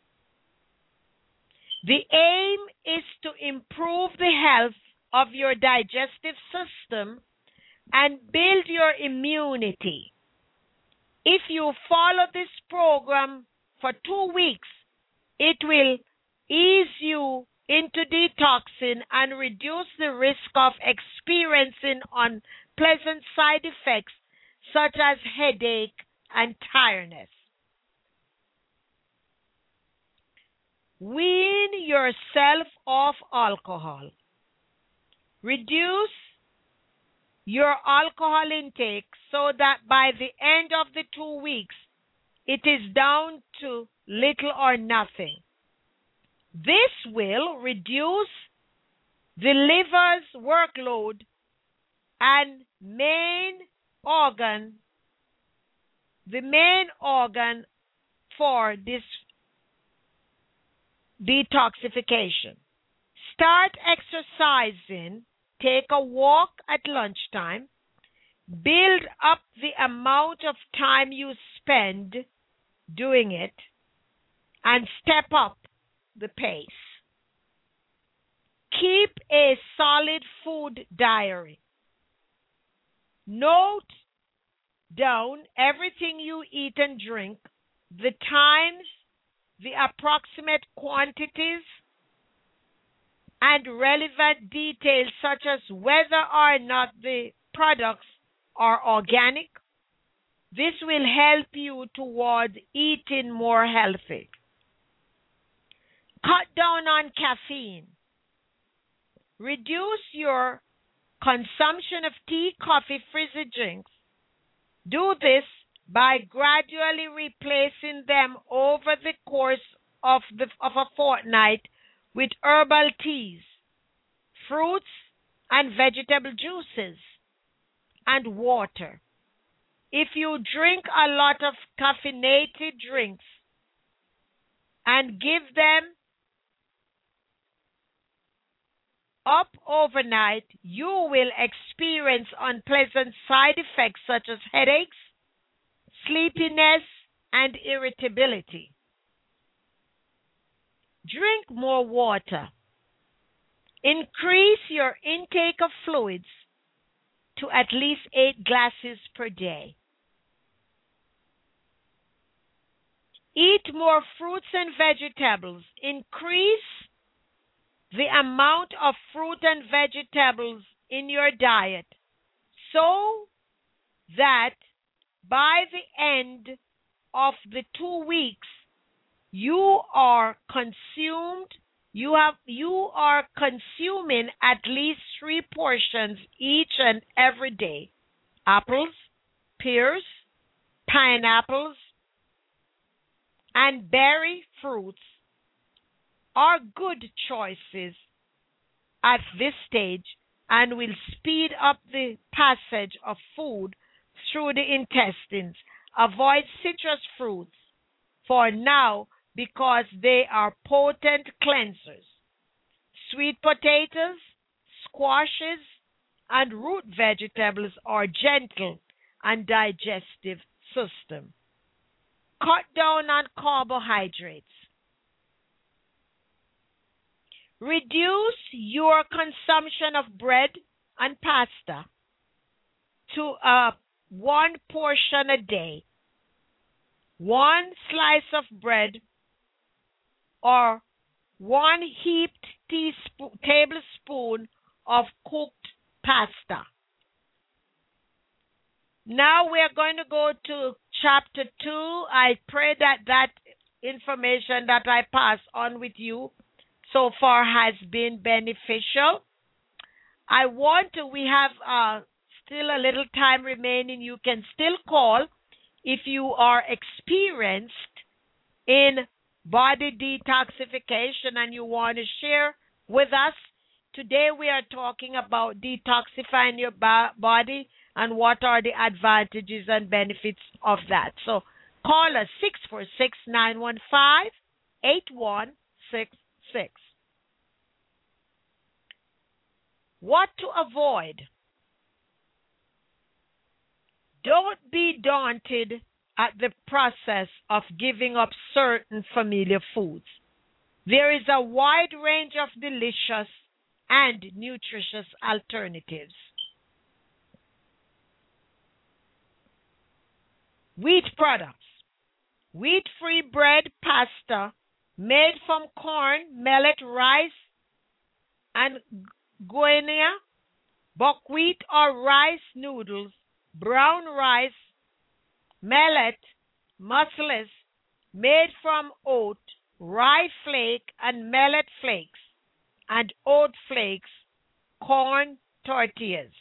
The aim is to improve the health of your digestive system and build your immunity. If you follow this program for two weeks, it will ease you into detoxing and reduce the risk of experiencing unpleasant side effects such as headache and tiredness. Wean yourself off alcohol. Reduce your alcohol intake so that by the end of the two weeks, it is down to little or nothing. This will reduce the liver's workload and main organ, the main organ for this detoxification. Start exercising. Take a walk at lunchtime. Build up the amount of time you spend doing it and step up the pace. Keep a solid food diary. Note down everything you eat and drink, the times, the approximate quantities, and relevant details such as whether or not the products are organic. This will help you towards eating more healthy. Cut down on caffeine. Reduce your consumption of tea, coffee, fizzy drinks. Do this by gradually replacing them over the course of, the, of a fortnight with herbal teas, fruits and vegetable juices, and water. If you drink a lot of caffeinated drinks and give them up overnight, you will experience unpleasant side effects such as headaches, sleepiness, and irritability. Drink more water. Increase your intake of fluids to at least eight glasses per day. Eat more fruits and vegetables. Increase the amount of fruit and vegetables in your diet so that by the end of the two weeks you are consumed you have you are consuming at least three portions each and every day. Apples, pears, pineapples, and berry fruits are good choices at this stage and will speed up the passage of food through the intestines. Avoid citrus fruits for now because they are potent cleansers. Sweet potatoes, squashes, and root vegetables are gentle and digestive system. Cut down on carbohydrates. Reduce your consumption of bread and pasta to uh, one portion a day. One slice of bread or one heaped teaspoon, tablespoon of cooked pasta. Now we are going to go to chapter two. I pray that that information that I pass on with you so far has been beneficial. I want to, we have uh, still a little time remaining. You can still call if you are experienced in body detoxification and you want to share with us. Today we are talking about detoxifying your ba- body and what are the advantages and benefits of that. So call us six four six, nine one five, eight one six six. What to avoid? Don't be daunted at the process of giving up certain familiar foods. There is a wide range of delicious and nutritious alternatives. Wheat products. Wheat-free bread, pasta made from corn, millet, rice, and guinea, buckwheat or rice noodles, brown rice, millet, mussels made from oat, rye flake and millet flakes, and oat flakes, corn tortillas.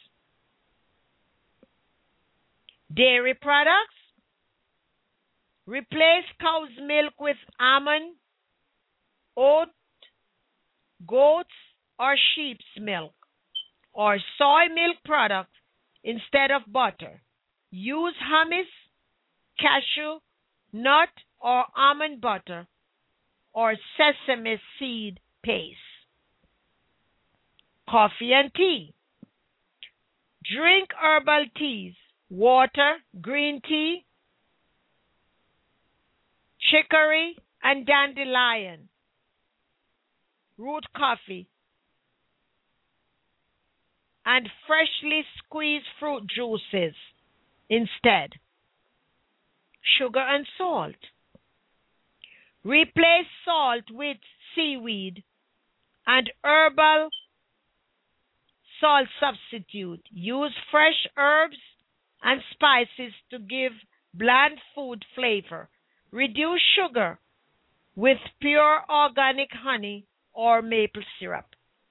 Dairy products. Replace cow's milk with almond, oat, goat's or sheep's milk, or soy milk products instead of butter. Use hummus, cashew, nut, or almond butter, or sesame seed paste. Coffee and tea. Drink herbal teas, water, green tea, chicory, and dandelion, root coffee, and freshly squeezed fruit juices instead. Sugar and salt. Replace salt with seaweed and herbal salt substitute. Use fresh herbs and spices to give bland food flavor. Reduce sugar with pure organic honey or maple syrup.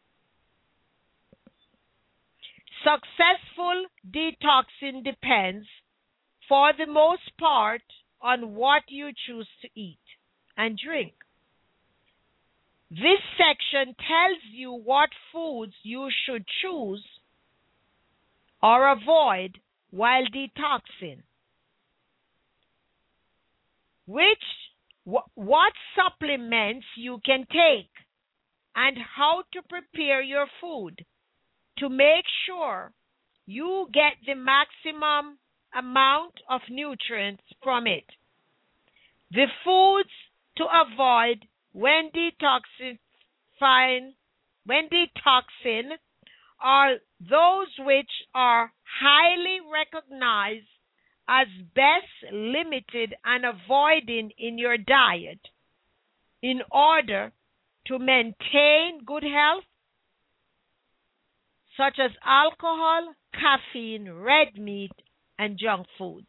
Successful detoxing depends, for the most part, on what you choose to eat and drink. This section tells you what foods you should choose or avoid while detoxing. Which, wh- what supplements you can take, and how to prepare your food to make sure you get the maximum amount of nutrients from it. The foods to avoid when detoxifying, when detoxing are those which are highly recognized as best limited and avoiding in your diet in order to maintain good health, such as alcohol, caffeine, red meat, and junk foods.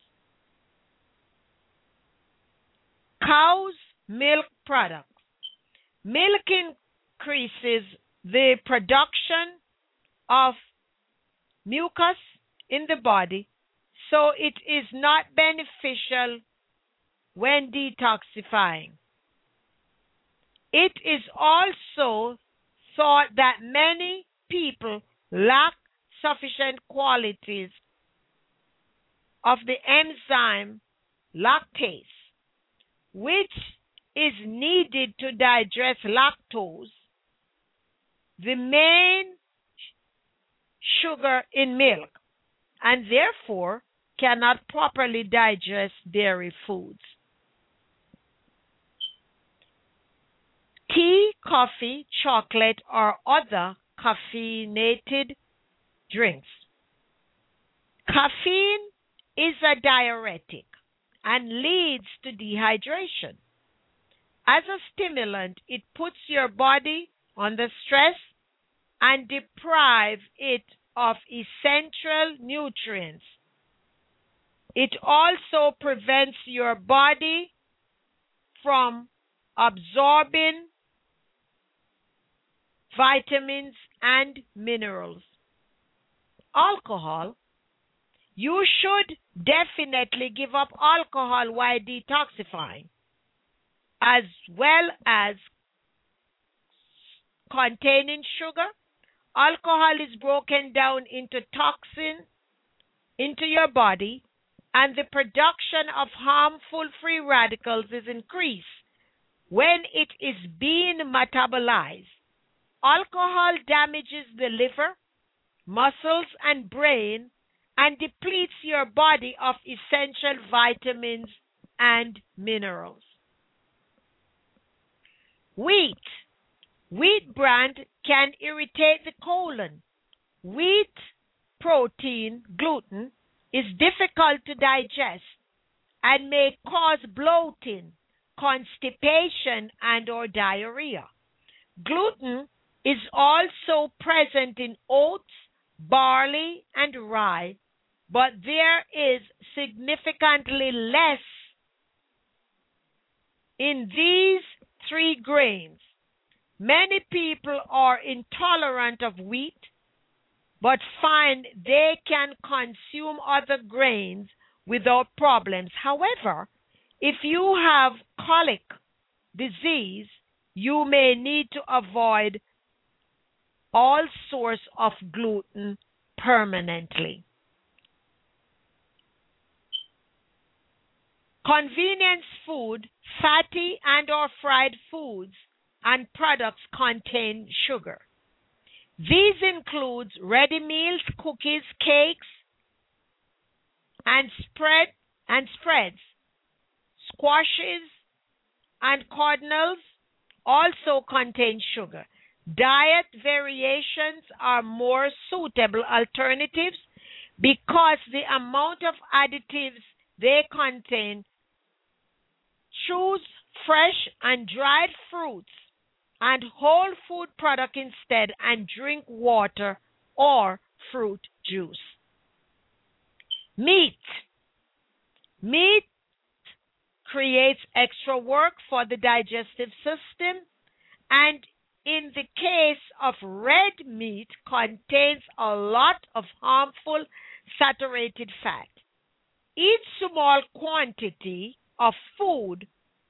Cow's milk products. Milk increases the production of mucus in the body, so it is not beneficial when detoxifying. It is also thought that many people lack sufficient qualities of the enzyme lactase, which is needed to digest lactose, the main sugar in milk, and therefore cannot properly digest dairy foods. Tea, coffee, chocolate, or other caffeinated drinks. Caffeine is a diuretic and leads to dehydration. As a stimulant, it puts your body under stress and deprives it of essential nutrients. It also prevents your body from absorbing vitamins and minerals. Alcohol. You should definitely give up alcohol while detoxifying, as well as containing sugar. Alcohol is broken down into toxin into your body, and the production of harmful free radicals is increased when it is being metabolized. Alcohol damages the liver, muscles, and brain, and depletes your body of essential vitamins and minerals. Wheat. Wheat bran can irritate the colon. Wheat protein, gluten, is difficult to digest and may cause bloating, constipation, and or diarrhea. Gluten is also present in oats, barley, and rye, but there is significantly less in these three grains. Many people are intolerant of wheat, but find they can consume other grains without problems. However, if you have colic disease, you may need to avoid all source of gluten permanently. Convenience food, fatty and or fried foods and products contain sugar. These include ready meals, cookies, cakes, and spread and spreads. Squashes and cardinals also contain sugar. Diet variations are more suitable alternatives because the amount of additives they contain. Choose fresh and dried fruits and whole food product instead, and drink water or fruit juice. Meat. Meat creates extra work for the digestive system, and in the case of red meat, contains a lot of harmful saturated fat. Eat small quantity of food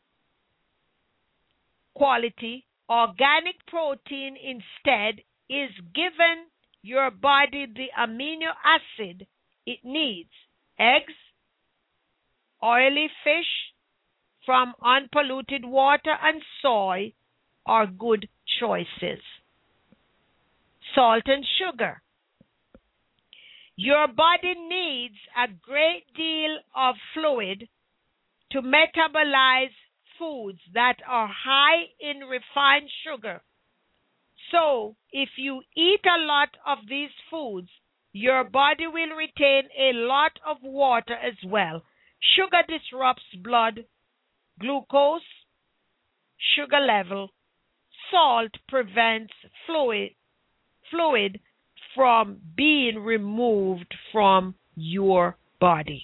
quality organic protein instead is given your body the amino acid it needs. Eggs, oily fish from unpolluted water, and soy are good choices. Salt and sugar. Your body needs a great deal of fluid to metabolize foods that are high in refined sugar. So, if you eat a lot of these foods, your body will retain a lot of water as well. Sugar disrupts blood glucose sugar level. Salt prevents fluid fluid from being removed from your body.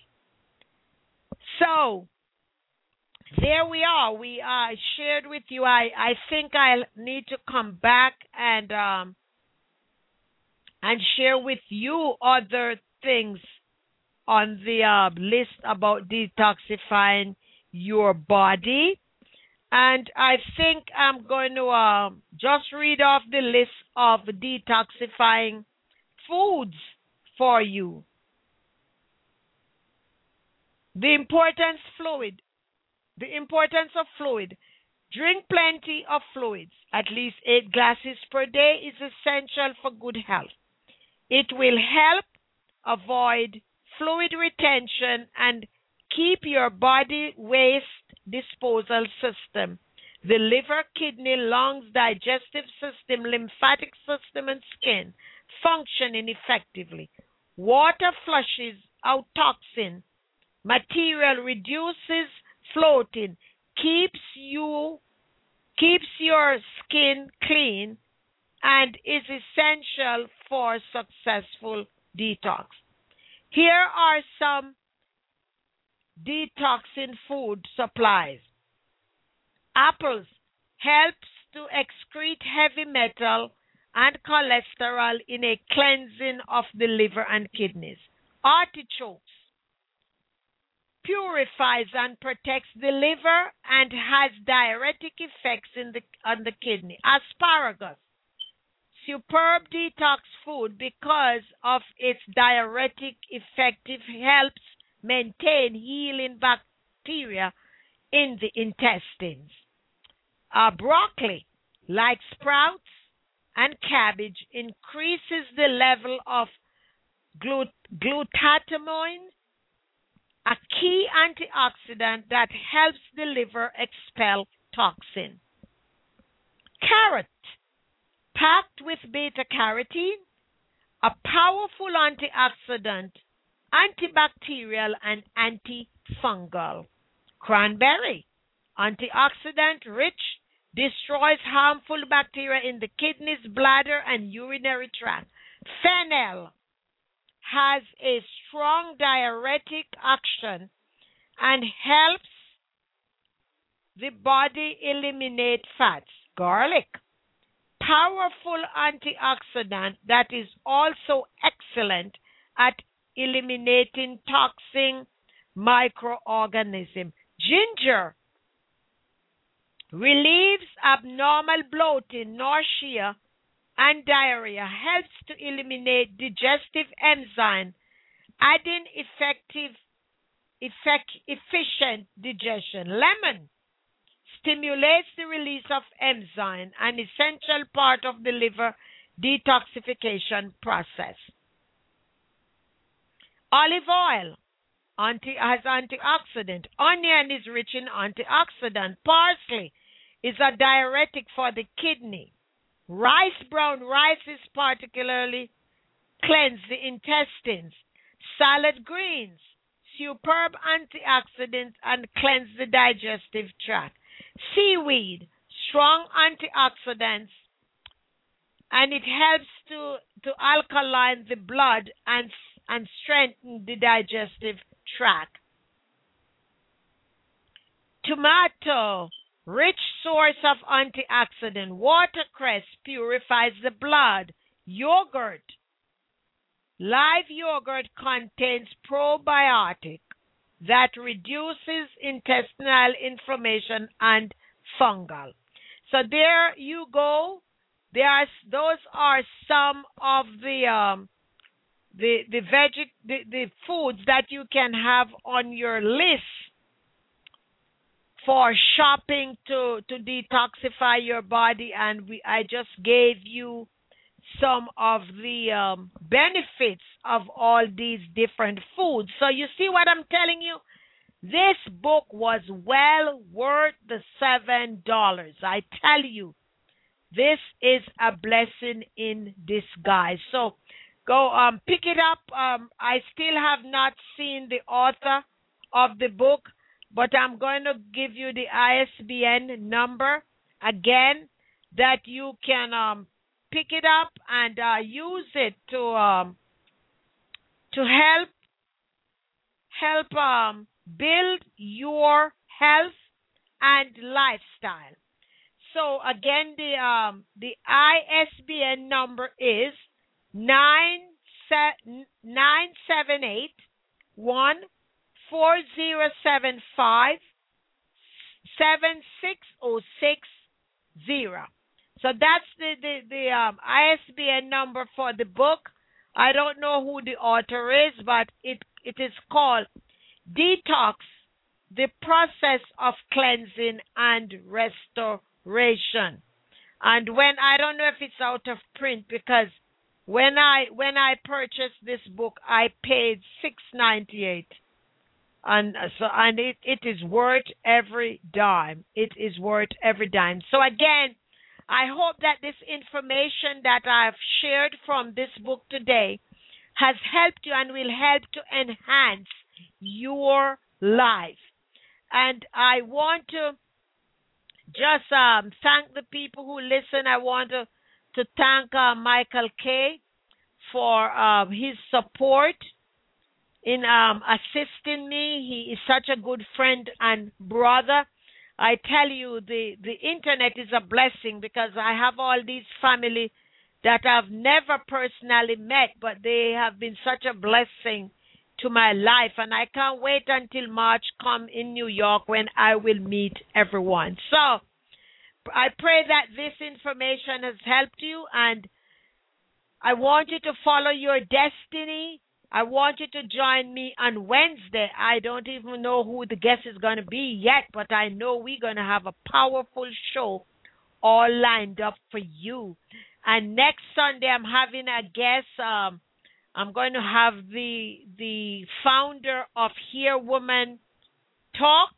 So, there we are. We uh, shared with you. I, I think I'll need to come back and um, and share with you other things on the uh, list about detoxifying your body. And I think I'm going to uh, just read off the list of detoxifying foods for you. The importance fluid. The importance of fluid. Drink plenty of fluids. At least eight glasses per day is essential for good health. It will help avoid fluid retention and keep your body waste disposal system, the liver, kidney, lungs, digestive system, lymphatic system, and skin functioning effectively. Water flushes out toxin material, reduces floating, keeps you keeps your skin clean, and is essential for successful detox. Here are some detoxing food supplies. Apples helps to excrete heavy metal and cholesterol in a cleansing of the liver and kidneys. Artichokes purifies and protects the liver and has diuretic effects in the on the kidney. Asparagus, superb detox food because of its diuretic effective helps maintain healing bacteria in the intestines. Uh, broccoli, like sprouts and cabbage, increases the level of glut- glutathione, a key antioxidant that helps the liver expel toxin. Carrot, packed with beta-carotene, a powerful antioxidant, antibacterial, and antifungal. Cranberry, antioxidant rich, destroys harmful bacteria in the kidneys, bladder, and urinary tract. Fennel has a strong diuretic action and helps the body eliminate fats. Garlic, powerful antioxidant that is also excellent at eliminating toxic microorganisms. Ginger relieves abnormal bloating, nausea, and diarrhea, helps to eliminate digestive enzyme, adding effective, effect, efficient digestion. Lemon stimulates the release of enzyme, an essential part of the liver detoxification process. Olive oil anti, has antioxidant. Onion is rich in antioxidant. Parsley is a diuretic for the kidney. Rice, brown rice is particularly cleanse the intestines. Salad greens, superb antioxidants and cleanse the digestive tract. Seaweed, strong antioxidants, and it helps to, to alkaline the blood and, and strengthen the digestive tract. Tomato, rich source of antioxidant. Watercress purifies the blood. Yogurt, live yogurt contains probiotic that reduces intestinal inflammation and fungal. So there you go. There are, those are some of the um, the the veg the, the foods that you can have on your list for shopping to, to detoxify your body, and we I just gave you some of the um, benefits of all these different foods. So you see what I'm telling you? This book was well worth the seven dollars. I tell you, this is a blessing in disguise. So go um, pick it up. Um, I still have not seen the author of the book, but I'm going to give you the I S B N number again that you can um, pick it up and uh, use it to um, to help help um, build your health and lifestyle. So again, the um, the I S B N number is nine seven eight one four zero seven five seven six zero six zero. So that's the, the, the um, I S B N number for the book. I don't know who the author is, but it, it is called Detox, the Process of Cleansing and Restoration. And when, I don't know if it's out of print, because when I when I purchased this book, I paid six ninety-eight. And so and it, it is worth every dime. It is worth every dime. So again, I hope that this information that I've shared from this book today has helped you and will help to enhance your life. And I want to just um, thank the people who listen. I want to, to thank uh, Michael K. for um, his support in um, assisting me. He is such a good friend and brother. I tell you, the, the internet is a blessing, because I have all these family that I've never personally met, but they have been such a blessing to my life. And I can't wait until March come in New York when I will meet everyone. So I pray that this information has helped you, and I want you to follow your destiny. I want you to join me on Wednesday. I don't even know who the guest is going to be yet, but I know we're going to have a powerful show all lined up for you. And next Sunday, I'm having a guest. Um, I'm going to have the the founder of Hear Woman Talk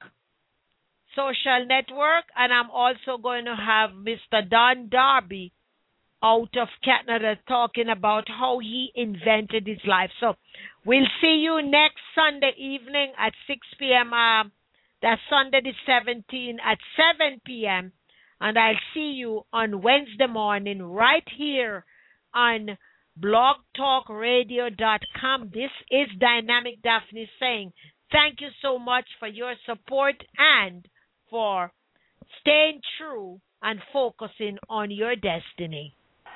social network, and I'm also going to have Mister Don Darby out of Canada talking about how he invented his life. So we'll see you next Sunday evening at six p.m. Uh, that's Sunday the seventeenth at seven p.m. And I'll see you on Wednesday morning right here on blog talk radio dot com. This is Dynamic Daphne saying thank you so much for your support and for staying true and focusing on your destiny.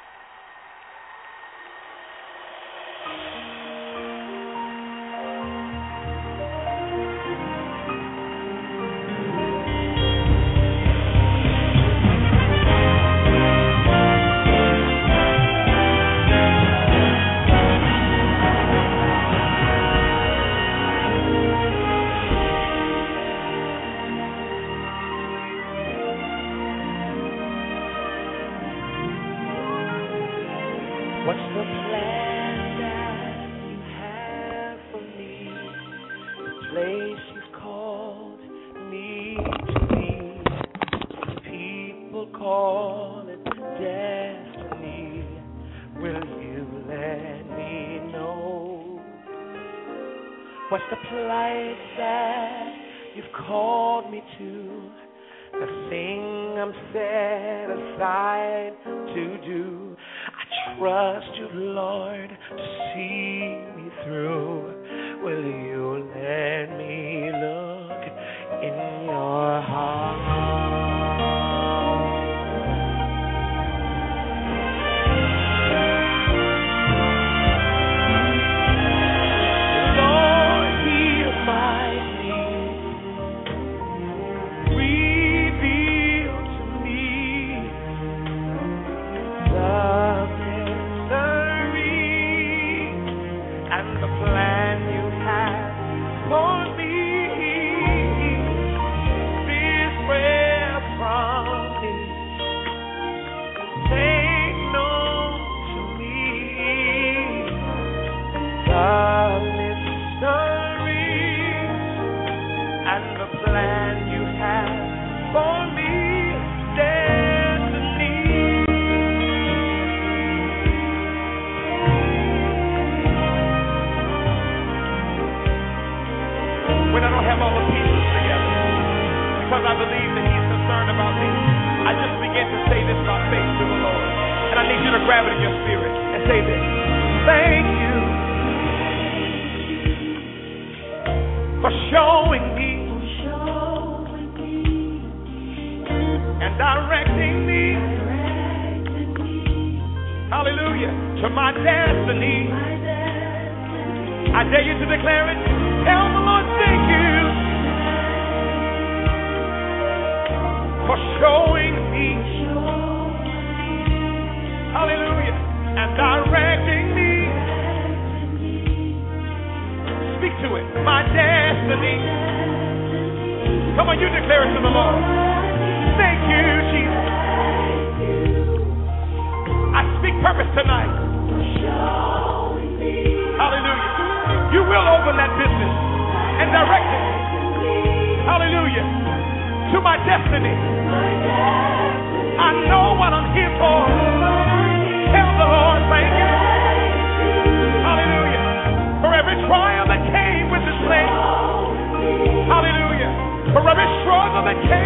What's the place that you've called me to? The thing I'm set aside to do. I trust you, Lord, to see me through. Will you let me look in your heart? Because I believe that he's concerned about me, I just begin to say this by faith to the Lord. And I need you to grab it in your spirit and say this. Thank you for showing me and directing me, hallelujah, to my destiny. I dare you to declare it. Tell the Lord thank you. showing me. Hallelujah. And directing me. Speak to it. My destiny. Come on, you declare it to the Lord. Thank you, Jesus. I speak purpose tonight. Hallelujah. You will open that business and direct it. Hallelujah. To my destiny. I know what I'm here for. Tell the Lord, thank you. Hallelujah. For every trial that came with this thing. Hallelujah. For every struggle that came